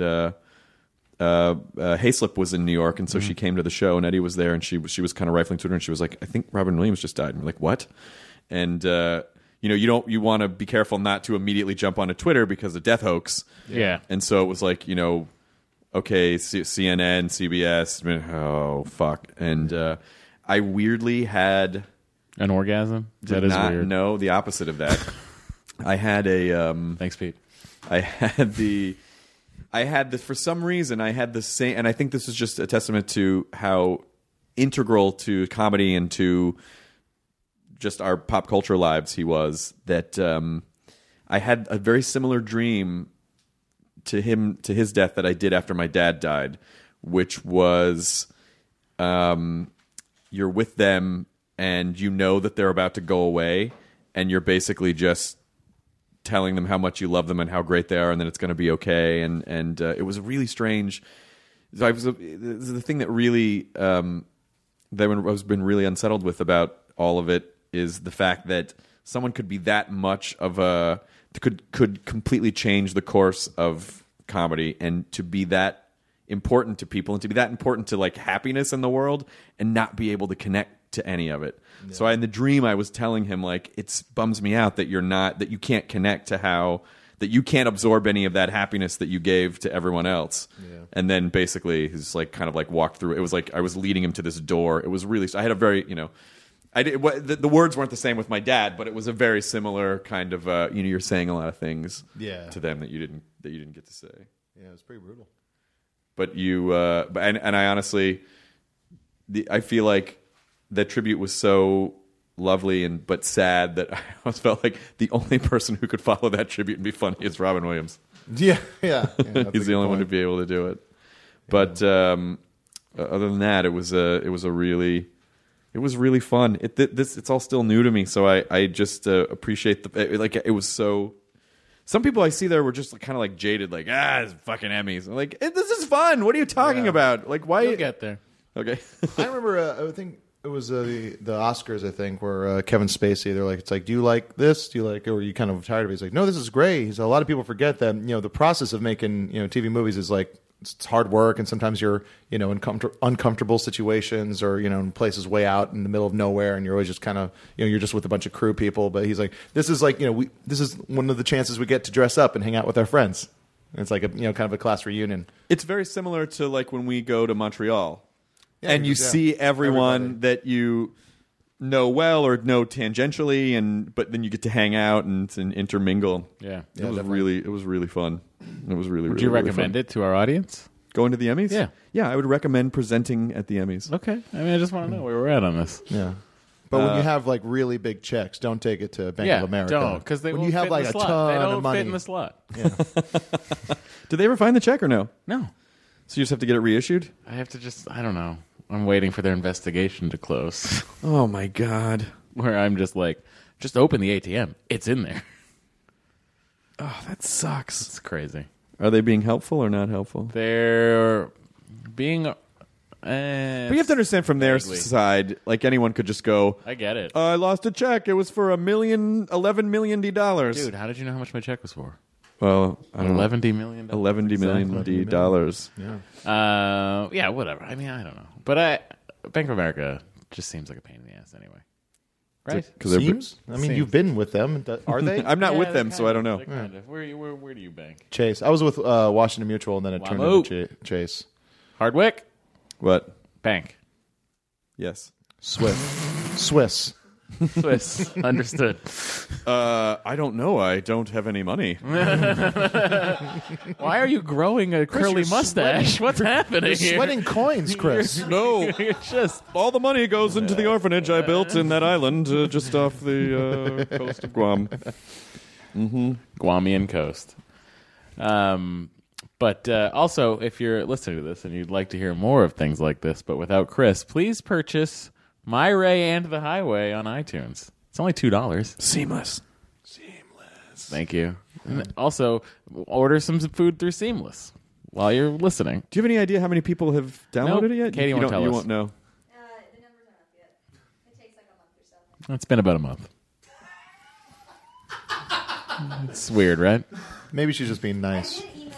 Hayslip was in New York, and so she came to the show, and Eddie was there, and she was kind of rifling through her, and she was like, I think Robin Williams just died. And we're like, what? And you want to be careful not to immediately jump onto Twitter because of death hoax. Yeah. And so it was like, okay, CNN, CBS, oh fuck. And I weirdly had An orgasm? That did is not weird. know the opposite of that. I had a Thanks, Pete. I had the for some reason I had the same, and I think this is just a testament to how integral to comedy and to just our pop culture lives he was, that I had a very similar dream to his death that I did after my dad died, which was you're with them and you know that they're about to go away, and you're basically just telling them how much you love them and how great they are, and that it's going to be okay. And it was really strange. The thing that really that I've been really unsettled with about all of it is the fact that someone could be that much of could completely change the course of comedy, and to be that important to people and to be that important to like happiness in the world and not be able to connect to any of it. Yeah. So in the dream, I was telling him like, it bums me out that that you can't connect to that you can't absorb any of that happiness that you gave to everyone else. Yeah. And then basically he's like kind of like walked through. It was like I was leading him to this door. It was really, I had a very, the words weren't the same with my dad, but it was a very similar kind of, you're saying a lot of things to them that you didn't get to say. Yeah, it was pretty brutal. But and I honestly, I feel like that tribute was so lovely but sad that I always felt like the only person who could follow that tribute and be funny is Robin Williams. Yeah. He's the only one to be able to do it. But other than that, it was really fun. It's all still new to me, so I just appreciate it was so. Some people I see there were just kind of like jaded, like it's fucking Emmys. I'm like, this is fun. What are you talking about? Like, why? You'll get there. Okay. I remember. I think it was the Oscars. I think where Kevin Spacey. They're like, it's like, do you like this? Do you like, or are you kind of tired of it? He's like, no, this is great. He's a lot of people forget that the process of making TV movies is like. It's hard work, and sometimes you're, in uncomfortable situations or, in places way out in the middle of nowhere, and you're always just kind of, you're just with a bunch of crew people. But he's like, this is like, this is one of the chances we get to dress up and hang out with our friends. And it's like a, kind of a class reunion. It's very similar to like when we go to Montreal, and you see everyone that you know well or know tangentially, but then you get to hang out and intermingle. Yeah, it was really fun. It was really. Would you recommend it to our audience? Going to the Emmys? Yeah. I would recommend presenting at the Emmys. Okay, I just want to know where we're at on this. Yeah, but when you have like really big checks, don't take it to Bank of America. Don't, because when you have like a ton of money, fit in the slot. Yeah. Did they ever find the check or no? No. So you just have to get it reissued? I have to I don't know. I'm waiting for their investigation to close. Oh my God. Where I'm just like, just open the ATM. It's in there. Oh, that sucks. It's crazy. Are they being helpful or not helpful? They're being... but you have to understand from their side, like anyone could just go, I get it. I lost a check. It was for $11 million. Dude, how did you know how much my check was for? Well, I don't know. $11 million. $11 million. Yeah, whatever. I mean, I don't know. But Bank of America just seems like a pain in the ass anyway. Right? Seems? I mean, you've been with them. Are they? I'm not with them, so I don't know. Kind of. Where do you bank? Chase. I was with Washington Mutual, and then it turned into Chase. Hardwick? What? Bank. Yes. Swiss. Understood. I don't know. I don't have any money. Why are you growing a curly mustache? What's happening here? You're sweating coins, Chris. No. Just all the money goes into the orphanage I built in that island just off the coast of Guam. Mm-hmm. Guamian coast. But also, if you're listening to this and you'd like to hear more of things like this, but without Chris, please purchase My Ray and the Highway on iTunes. It's only $2. Seamless. Thank you. And also, order some food through Seamless while you're listening. Do you have any idea how many people have downloaded it yet? Katie won't tell us. You won't know. The numbers aren't up yet. It takes like a month or so. It's been about a month. It's weird, right? Maybe she's just being nice.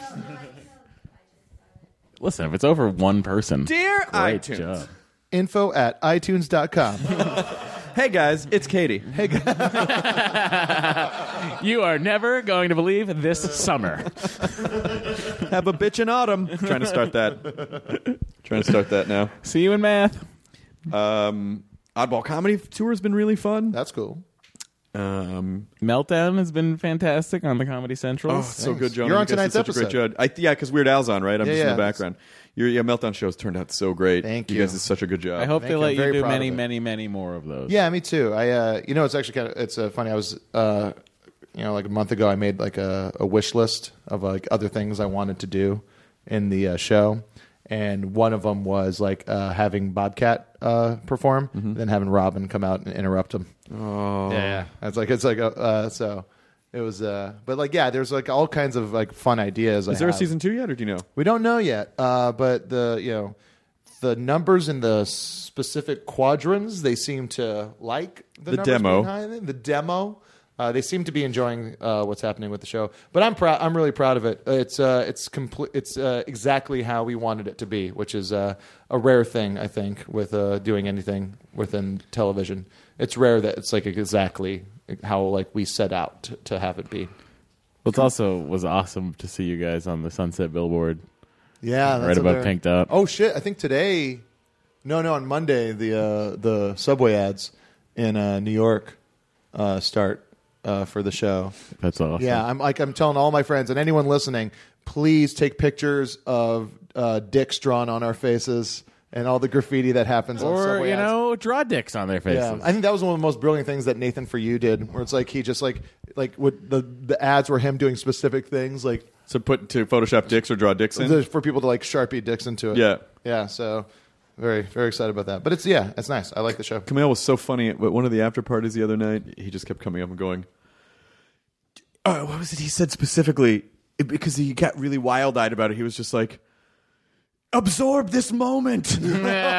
Listen, if it's over one person, dear great iTunes. job. info@itunes.com. Hey guys, it's Katie. Hey guys. You are never going to believe this summer. Have a bitch in autumn. Trying to start that now. See you in math. Oddball Comedy Tour has been really fun. That's cool. Meltdown has been fantastic on the Comedy Central. Oh, so good, Jonah. You're on You guys tonight's did such a episode. great job. Yeah, because Weird Al's on, right? I'm just in yeah. the background. Your Meltdown shows turned out so great. Thank you. you. Guys did such a good job. I hope Thank they you. let I'm you very do proud many, of it. many, many more of those. Yeah, me too. It's actually it's funny. I was, like a month ago, I made like a wish list of like other things I wanted to do in the show, and one of them was like having Bobcat perform, and then having Robin come out and interrupt him. Oh, Yeah, so it was. But like, yeah, there's like all kinds of like fun ideas. Is there a season 2 yet, or do you know? We don't know yet, but the numbers in the specific quadrants, they seem to like the numbers demo. behind it. The demo, They seem to be enjoying what's happening with the show, but I'm proud. I'm really proud of it. It's complete. It's exactly how we wanted it to be, which is a rare thing, I think, with doing anything within television. It's rare that it's like exactly how like we set out to have it be. Well, it also was awesome to see you guys on the Sunset Billboard. Yeah, that's right above there. Pink Dot. Oh shit! I think today, no, on Monday the subway ads in New York start for the show. That's awesome. Yeah, I'm telling all my friends and anyone listening, please take pictures of dicks drawn on our faces and all the graffiti that happens on Or, subway ads. draw dicks on their faces. Yeah, I think that was one of the most brilliant things that Nathan For You did, where it's like he just like what the ads were him doing specific things like So put to Photoshop dicks or draw dicks in? for people to like Sharpie dicks into it. Yeah. Yeah, so very, very excited about that. But it's nice. I like the show. Kumail was so funny at one of the after parties the other night. He just kept coming up and going, what was it he said specifically? Because he got really wild-eyed about it. He was just like, absorb this moment. Do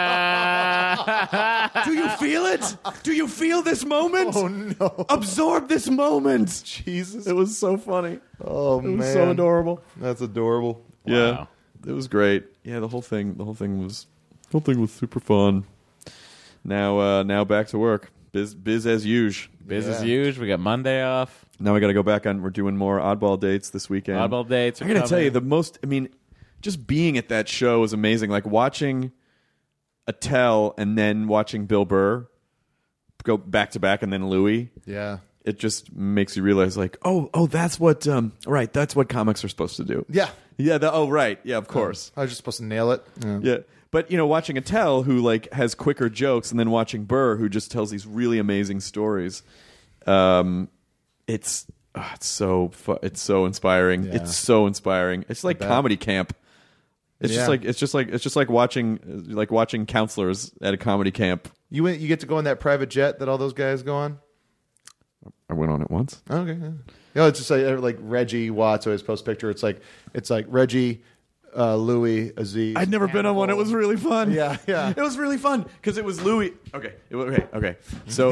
you feel it? Do you feel this moment? Oh, no. Absorb this moment. Jesus. It was so funny. Oh, It man. was so adorable. That's adorable. Yeah. Wow. It was great. Yeah, the whole thing was super fun. Now back to work. Biz as usual. Biz as usual. We got Monday off. Now we got to go back on. We're doing more oddball dates this weekend. Oddball dates. I'm gonna tell you just being at that show was amazing. Like watching Attell and then watching Bill Burr go back to back, and then Louis. Yeah. It just makes you realize, like, oh, that's what. Right, that's what comics are supposed to do. Yeah. Yeah. Right. Yeah. Of course. I was just supposed to nail it. Yeah. But, watching Attell, who, like, has quicker jokes, and then watching Burr, who just tells these really amazing stories, it's so inspiring. Yeah. It's so inspiring. It's like comedy camp. It's just like watching counselors at a comedy camp. You get to go on that private jet that all those guys go on? I went on it once. Okay. Yeah. It's just like Reggie Watts always posts picture. It's like Reggie, Louis, Aziz. I'd never been on one. It was really fun. Yeah. It was really fun because it was Louis. Okay. So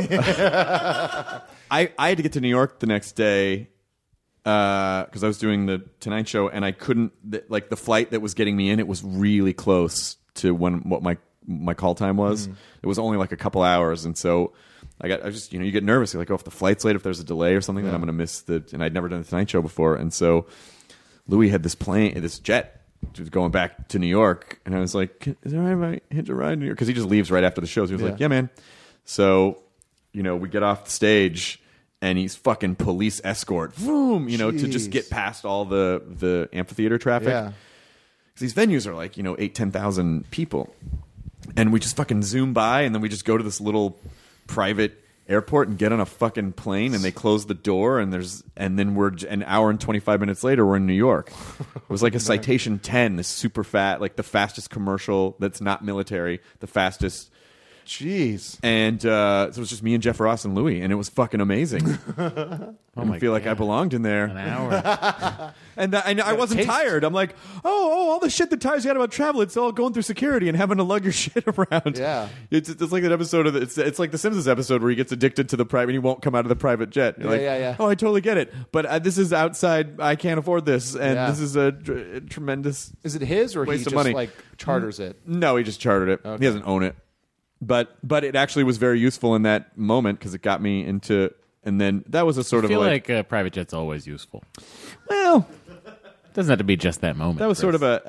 I had to get to New York the next day because I was doing the Tonight Show, and I couldn't the flight that was getting me in. It was really close to what my call time was. It was only like a couple hours, and so I just you get nervous. You're like, if the flight's late, if there's a delay or something, then I'm going to miss and I'd never done the Tonight Show before, and so Louis had this jet going back to New York, and I was like, is it all right if I hitch a ride to New York? Because he just leaves right after the show. So he was like, yeah, man. So, we get off the stage, and he's fucking police escort, boom, to just get past all the amphitheater traffic. Yeah. Because these venues are like, 8,000-10,000 people. And we just fucking zoom by, and then we just go to this little private airport and get on a fucking plane, and they close the door, and then we're an hour and 25 minutes later, we're in New York. It was like a Citation 10, this super fat, like the fastest commercial that's not military, the fastest. Jeez. And so it was just me and Jeff Ross and Louis, and it was fucking amazing. I feel like I belonged in there. An hour. And I wasn't tired. I'm like, all the shit that tires you out about travel, it's all going through security and having to lug your shit around. Yeah. It's like that episode of it's like the Simpsons episode where he gets addicted to the private, he won't come out of the private jet. You're Yeah. Oh, I totally get it. But this is outside. I can't afford this, and this is a tremendous. Is it his or waste he of just money. like charters it? No, he just chartered it. Okay. He doesn't own it. But it actually was very useful in that moment because it got me into. And then that was a sort I of feel like a private jet's always useful. well. Doesn't have to be just that moment. That was sort of the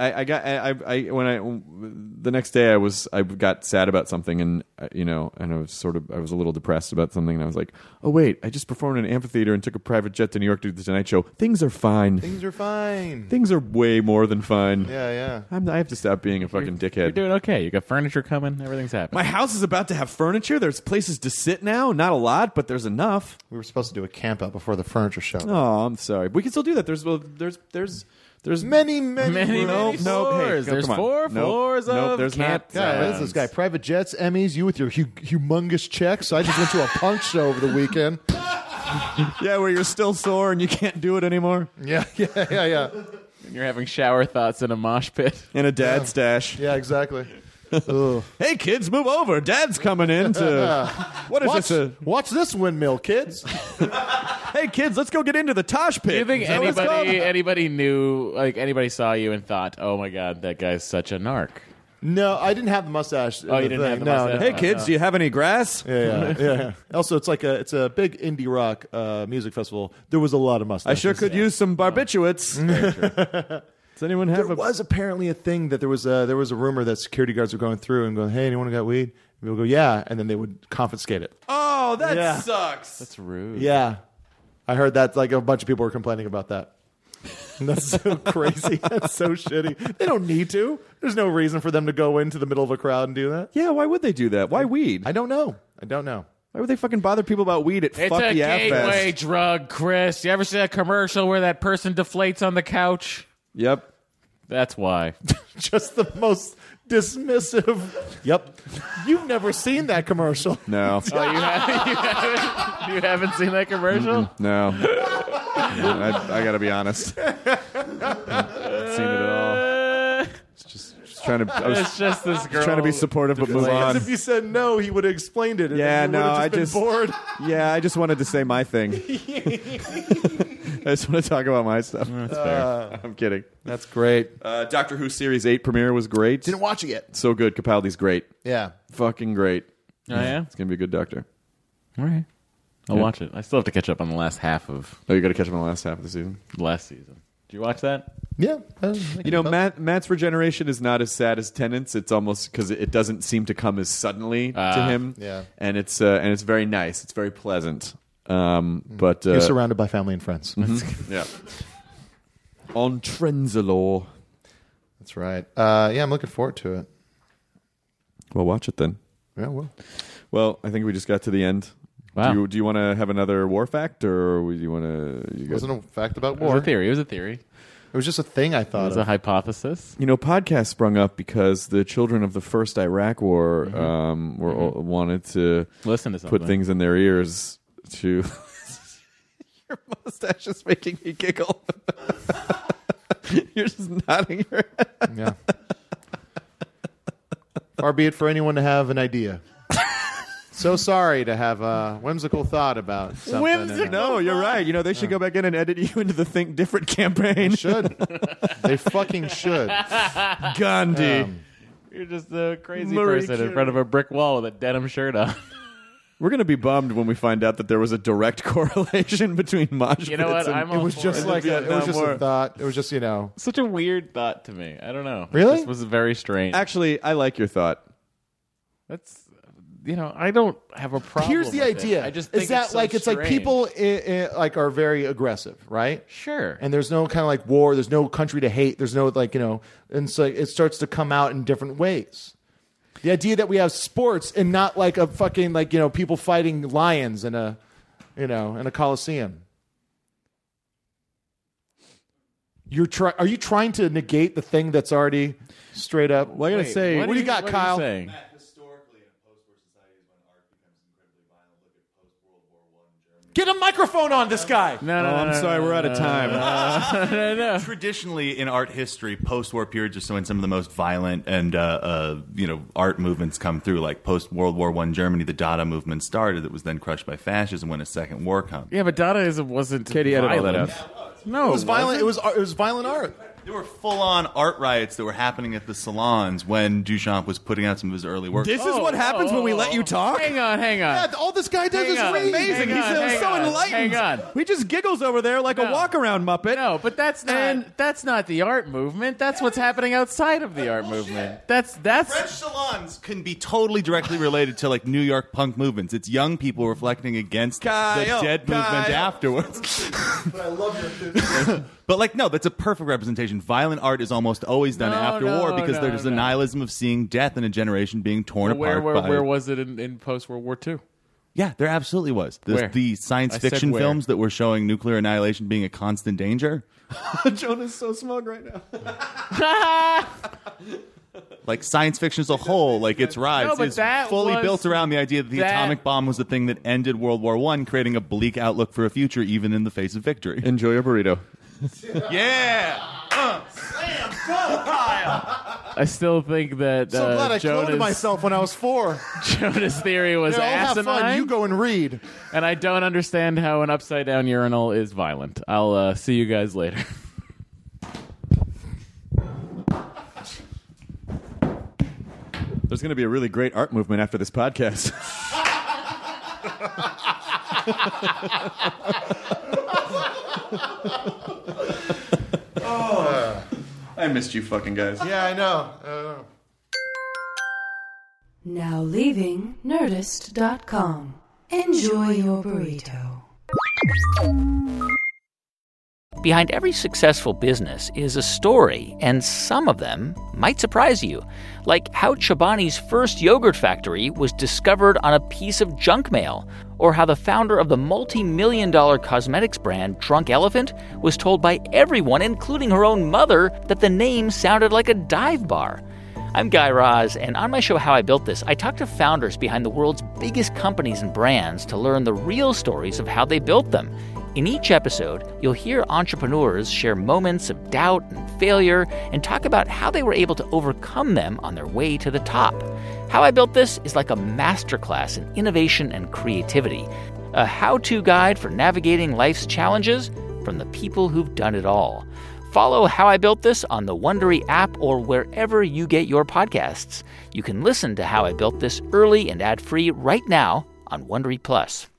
next day I got sad about something, and and I was a little depressed about something, and I was like, oh wait, I just performed in an amphitheater and took a private jet to New York to do the Tonight Show. Things are fine. Things are fine. Things are way more than fine. Yeah. I have to stop being a fucking dickhead. You're doing okay. You got furniture coming. Everything's happening. My house is about to have furniture. There's places to sit now. Not a lot, but there's enough. We were supposed to do a camp out before the furniture show. Oh, I'm sorry. We can still do that. There's many floors. Hey, There's come on. 4 floors of there's not. God, what is this guy? Private jets, Emmys, you with your humongous checks. I just went to a punk show over the weekend. Yeah, where you're still sore and you can't do it anymore. Yeah. And you're having shower thoughts in a mosh pit. In a dad stash. Yeah, exactly. Hey, kids, move over. Dad's coming in to... What is this? Watch this windmill, kids. Hey, kids, let's go get into the Tosh pit. Do you think Is that what it's called? anybody knew, like anybody saw you and thought, "Oh my God, that guy's such a narc"? No, I didn't have the mustache. Oh, you didn't have the mustache? Hey, kids, do you have any grass? Yeah. Also, it's a big indie rock music festival. There was a lot of I mustaches. sure could use some barbiturates. Does anyone have There was apparently a thing that there was a rumor that security guards were going through and going, "Hey, anyone got weed?" And people go, "Yeah," and then they would confiscate it. Oh, that Yeah. sucks. That's rude. Yeah, I heard that. Like a bunch of people were complaining about that. And that's so crazy. That's so shitty. They don't need to. There's no reason for them to go into the middle of a crowd and do that. Yeah, why would they do that? Why weed? I don't know. Why would they fucking bother people about weed at It's Fuck a the App gateway Fest? drug, Chris. You ever see that commercial where that person deflates on the couch? Yep. That's why. Just the most dismissive. Yep. You've never seen that commercial. No. Oh, you haven't seen that commercial? No. I gotta be honest. I haven't seen it at all. Just trying to. I was It's just this girl. trying to be supportive, but move As on. if you said no, he would have explained it. And Yeah, then you no, would have I been just bored. Yeah, I just wanted to say my thing. I just want to talk about my stuff. That's fair. I'm kidding. That's great. Doctor Who Series 8 premiere was great. Didn't watch it yet. So good. Capaldi's great. Yeah. Fucking great. Oh, yeah? It's gonna be a good Doctor. All right. I'll watch it. I still have to catch up on the last half of Oh, you got to catch up on the last half of the season. last season. Did you watch that? Yeah. You know, Matt's regeneration is not as sad as Tennant's. It's almost because it doesn't seem to come as suddenly to him. Yeah. and it's very nice. It's very pleasant. But You're surrounded by family and friends. yeah. On Trenzalore. That's right. Yeah, I'm looking forward to it. Well, watch it then. Yeah, well. Well, I think we just got to the end. Wow. Do you want to have another war fact, or do you want to? It wasn't a fact about It was war. a theory. It was a theory. It was just a thing I It thought was of. a hypothesis. You know, podcasts sprung up because the children of the first Iraq War wanted to Listen to something. put things in their ears to. Your mustache is making me giggle. You're just nodding your head. Yeah. Far be it for anyone to have an idea. So sorry to have a whimsical thought about something. Whimsical? No, you're right. You know, they should go back in and edit you into the Think Different campaign. They should. They fucking should. Gandhi. You're just a crazy Marie person Curie. in front of a brick wall with a denim shirt on. We're going to be bummed when we find out that there was a direct correlation between Moshpits You know what? and... I'm It all was for just it. like a, it was just War. a thought. It was just, you know. Such a weird thought to me. I don't know. Really? It just was very strange. Actually, I like your thought. That's, you know, I don't have a problem. Here's the with it. idea. I just think is that it's so like it's like strange. people like are very aggressive, right? Sure. And there's no kind of like war. There's no country to hate. There's no like, you know, and so it starts to come out in different ways. The idea that we have sports and not like a fucking like, you know, people fighting lions in a, you know, in a coliseum. Are you trying to negate the thing that's already straight up? Well, I got to Wait, say... what do you got, what Kyle? Are you saying? Get a microphone on this guy. No, no, Oh, no, I'm no, sorry, we're out of time. Traditionally, in art history, post-war periods are when some of the most violent and art movements come through. Like post-World War I Germany, the Dada movement started. That was then crushed by fascism when a second war comes. Yeah, but Dadaism wasn't Katie, edit all that violent. out. No, It was violent. It was violent art. There were full-on art riots that were happening at the salons when Duchamp was putting out some of his early work. This is what happens when we let you talk? Hang on. Yeah, all this guy does is Hang on. read. Amazing. Hang on, He's hang so on, enlightened. hang on. He just giggles over there like a No. walk-around Muppet. No, but that's not the art movement. That's what's happening outside of the art movement. That's French salons can be totally directly related to like New York punk movements. It's young people reflecting against Kyle, the dead movement Kyle. afterwards. But like, no, that's a perfect representation. Violent art is almost always done No, after no, war because no, there's a no. nihilism of seeing death in a generation being torn apart. where was it in post World War II? Yeah, there absolutely was. Where? The science I said fiction where. films that were showing nuclear annihilation being a constant danger. Jonah's so smug right now. Like science fiction as a whole, like its rise No, but is that fully was- built around the idea that the that- atomic bomb was the thing that ended World War I, creating a bleak outlook for a future even in the face of victory. Enjoy your burrito. Yeah! Slam! Go, Kyle! I still think that So glad I cloned Jonah's, myself when I was 4. Jonah's theory was I'll have asinine. fun. You go and read. And I don't understand how an upside-down urinal is violent. I'll see you guys later. There's going to be a really great art movement after this podcast. I missed you fucking guys. Yeah, I know. Now leaving Nerdist.com. Enjoy your burrito. Behind every successful business is a story, and some of them might surprise you. Like how Chobani's first yogurt factory was discovered on a piece of junk mail, or how the founder of the multi-million-dollar cosmetics brand Drunk Elephant was told by everyone, including her own mother, that the name sounded like a dive bar. I'm Guy Raz, and on my show How I Built This, I talk to founders behind the world's biggest companies and brands to learn the real stories of how they built them. In each episode, you'll hear entrepreneurs share moments of doubt and failure and talk about how they were able to overcome them on their way to the top. How I Built This is like a masterclass in innovation and creativity, a how-to guide for navigating life's challenges from the people who've done it all. Follow How I Built This on the Wondery app or wherever you get your podcasts. You can listen to How I Built This early and ad-free right now on Wondery Plus.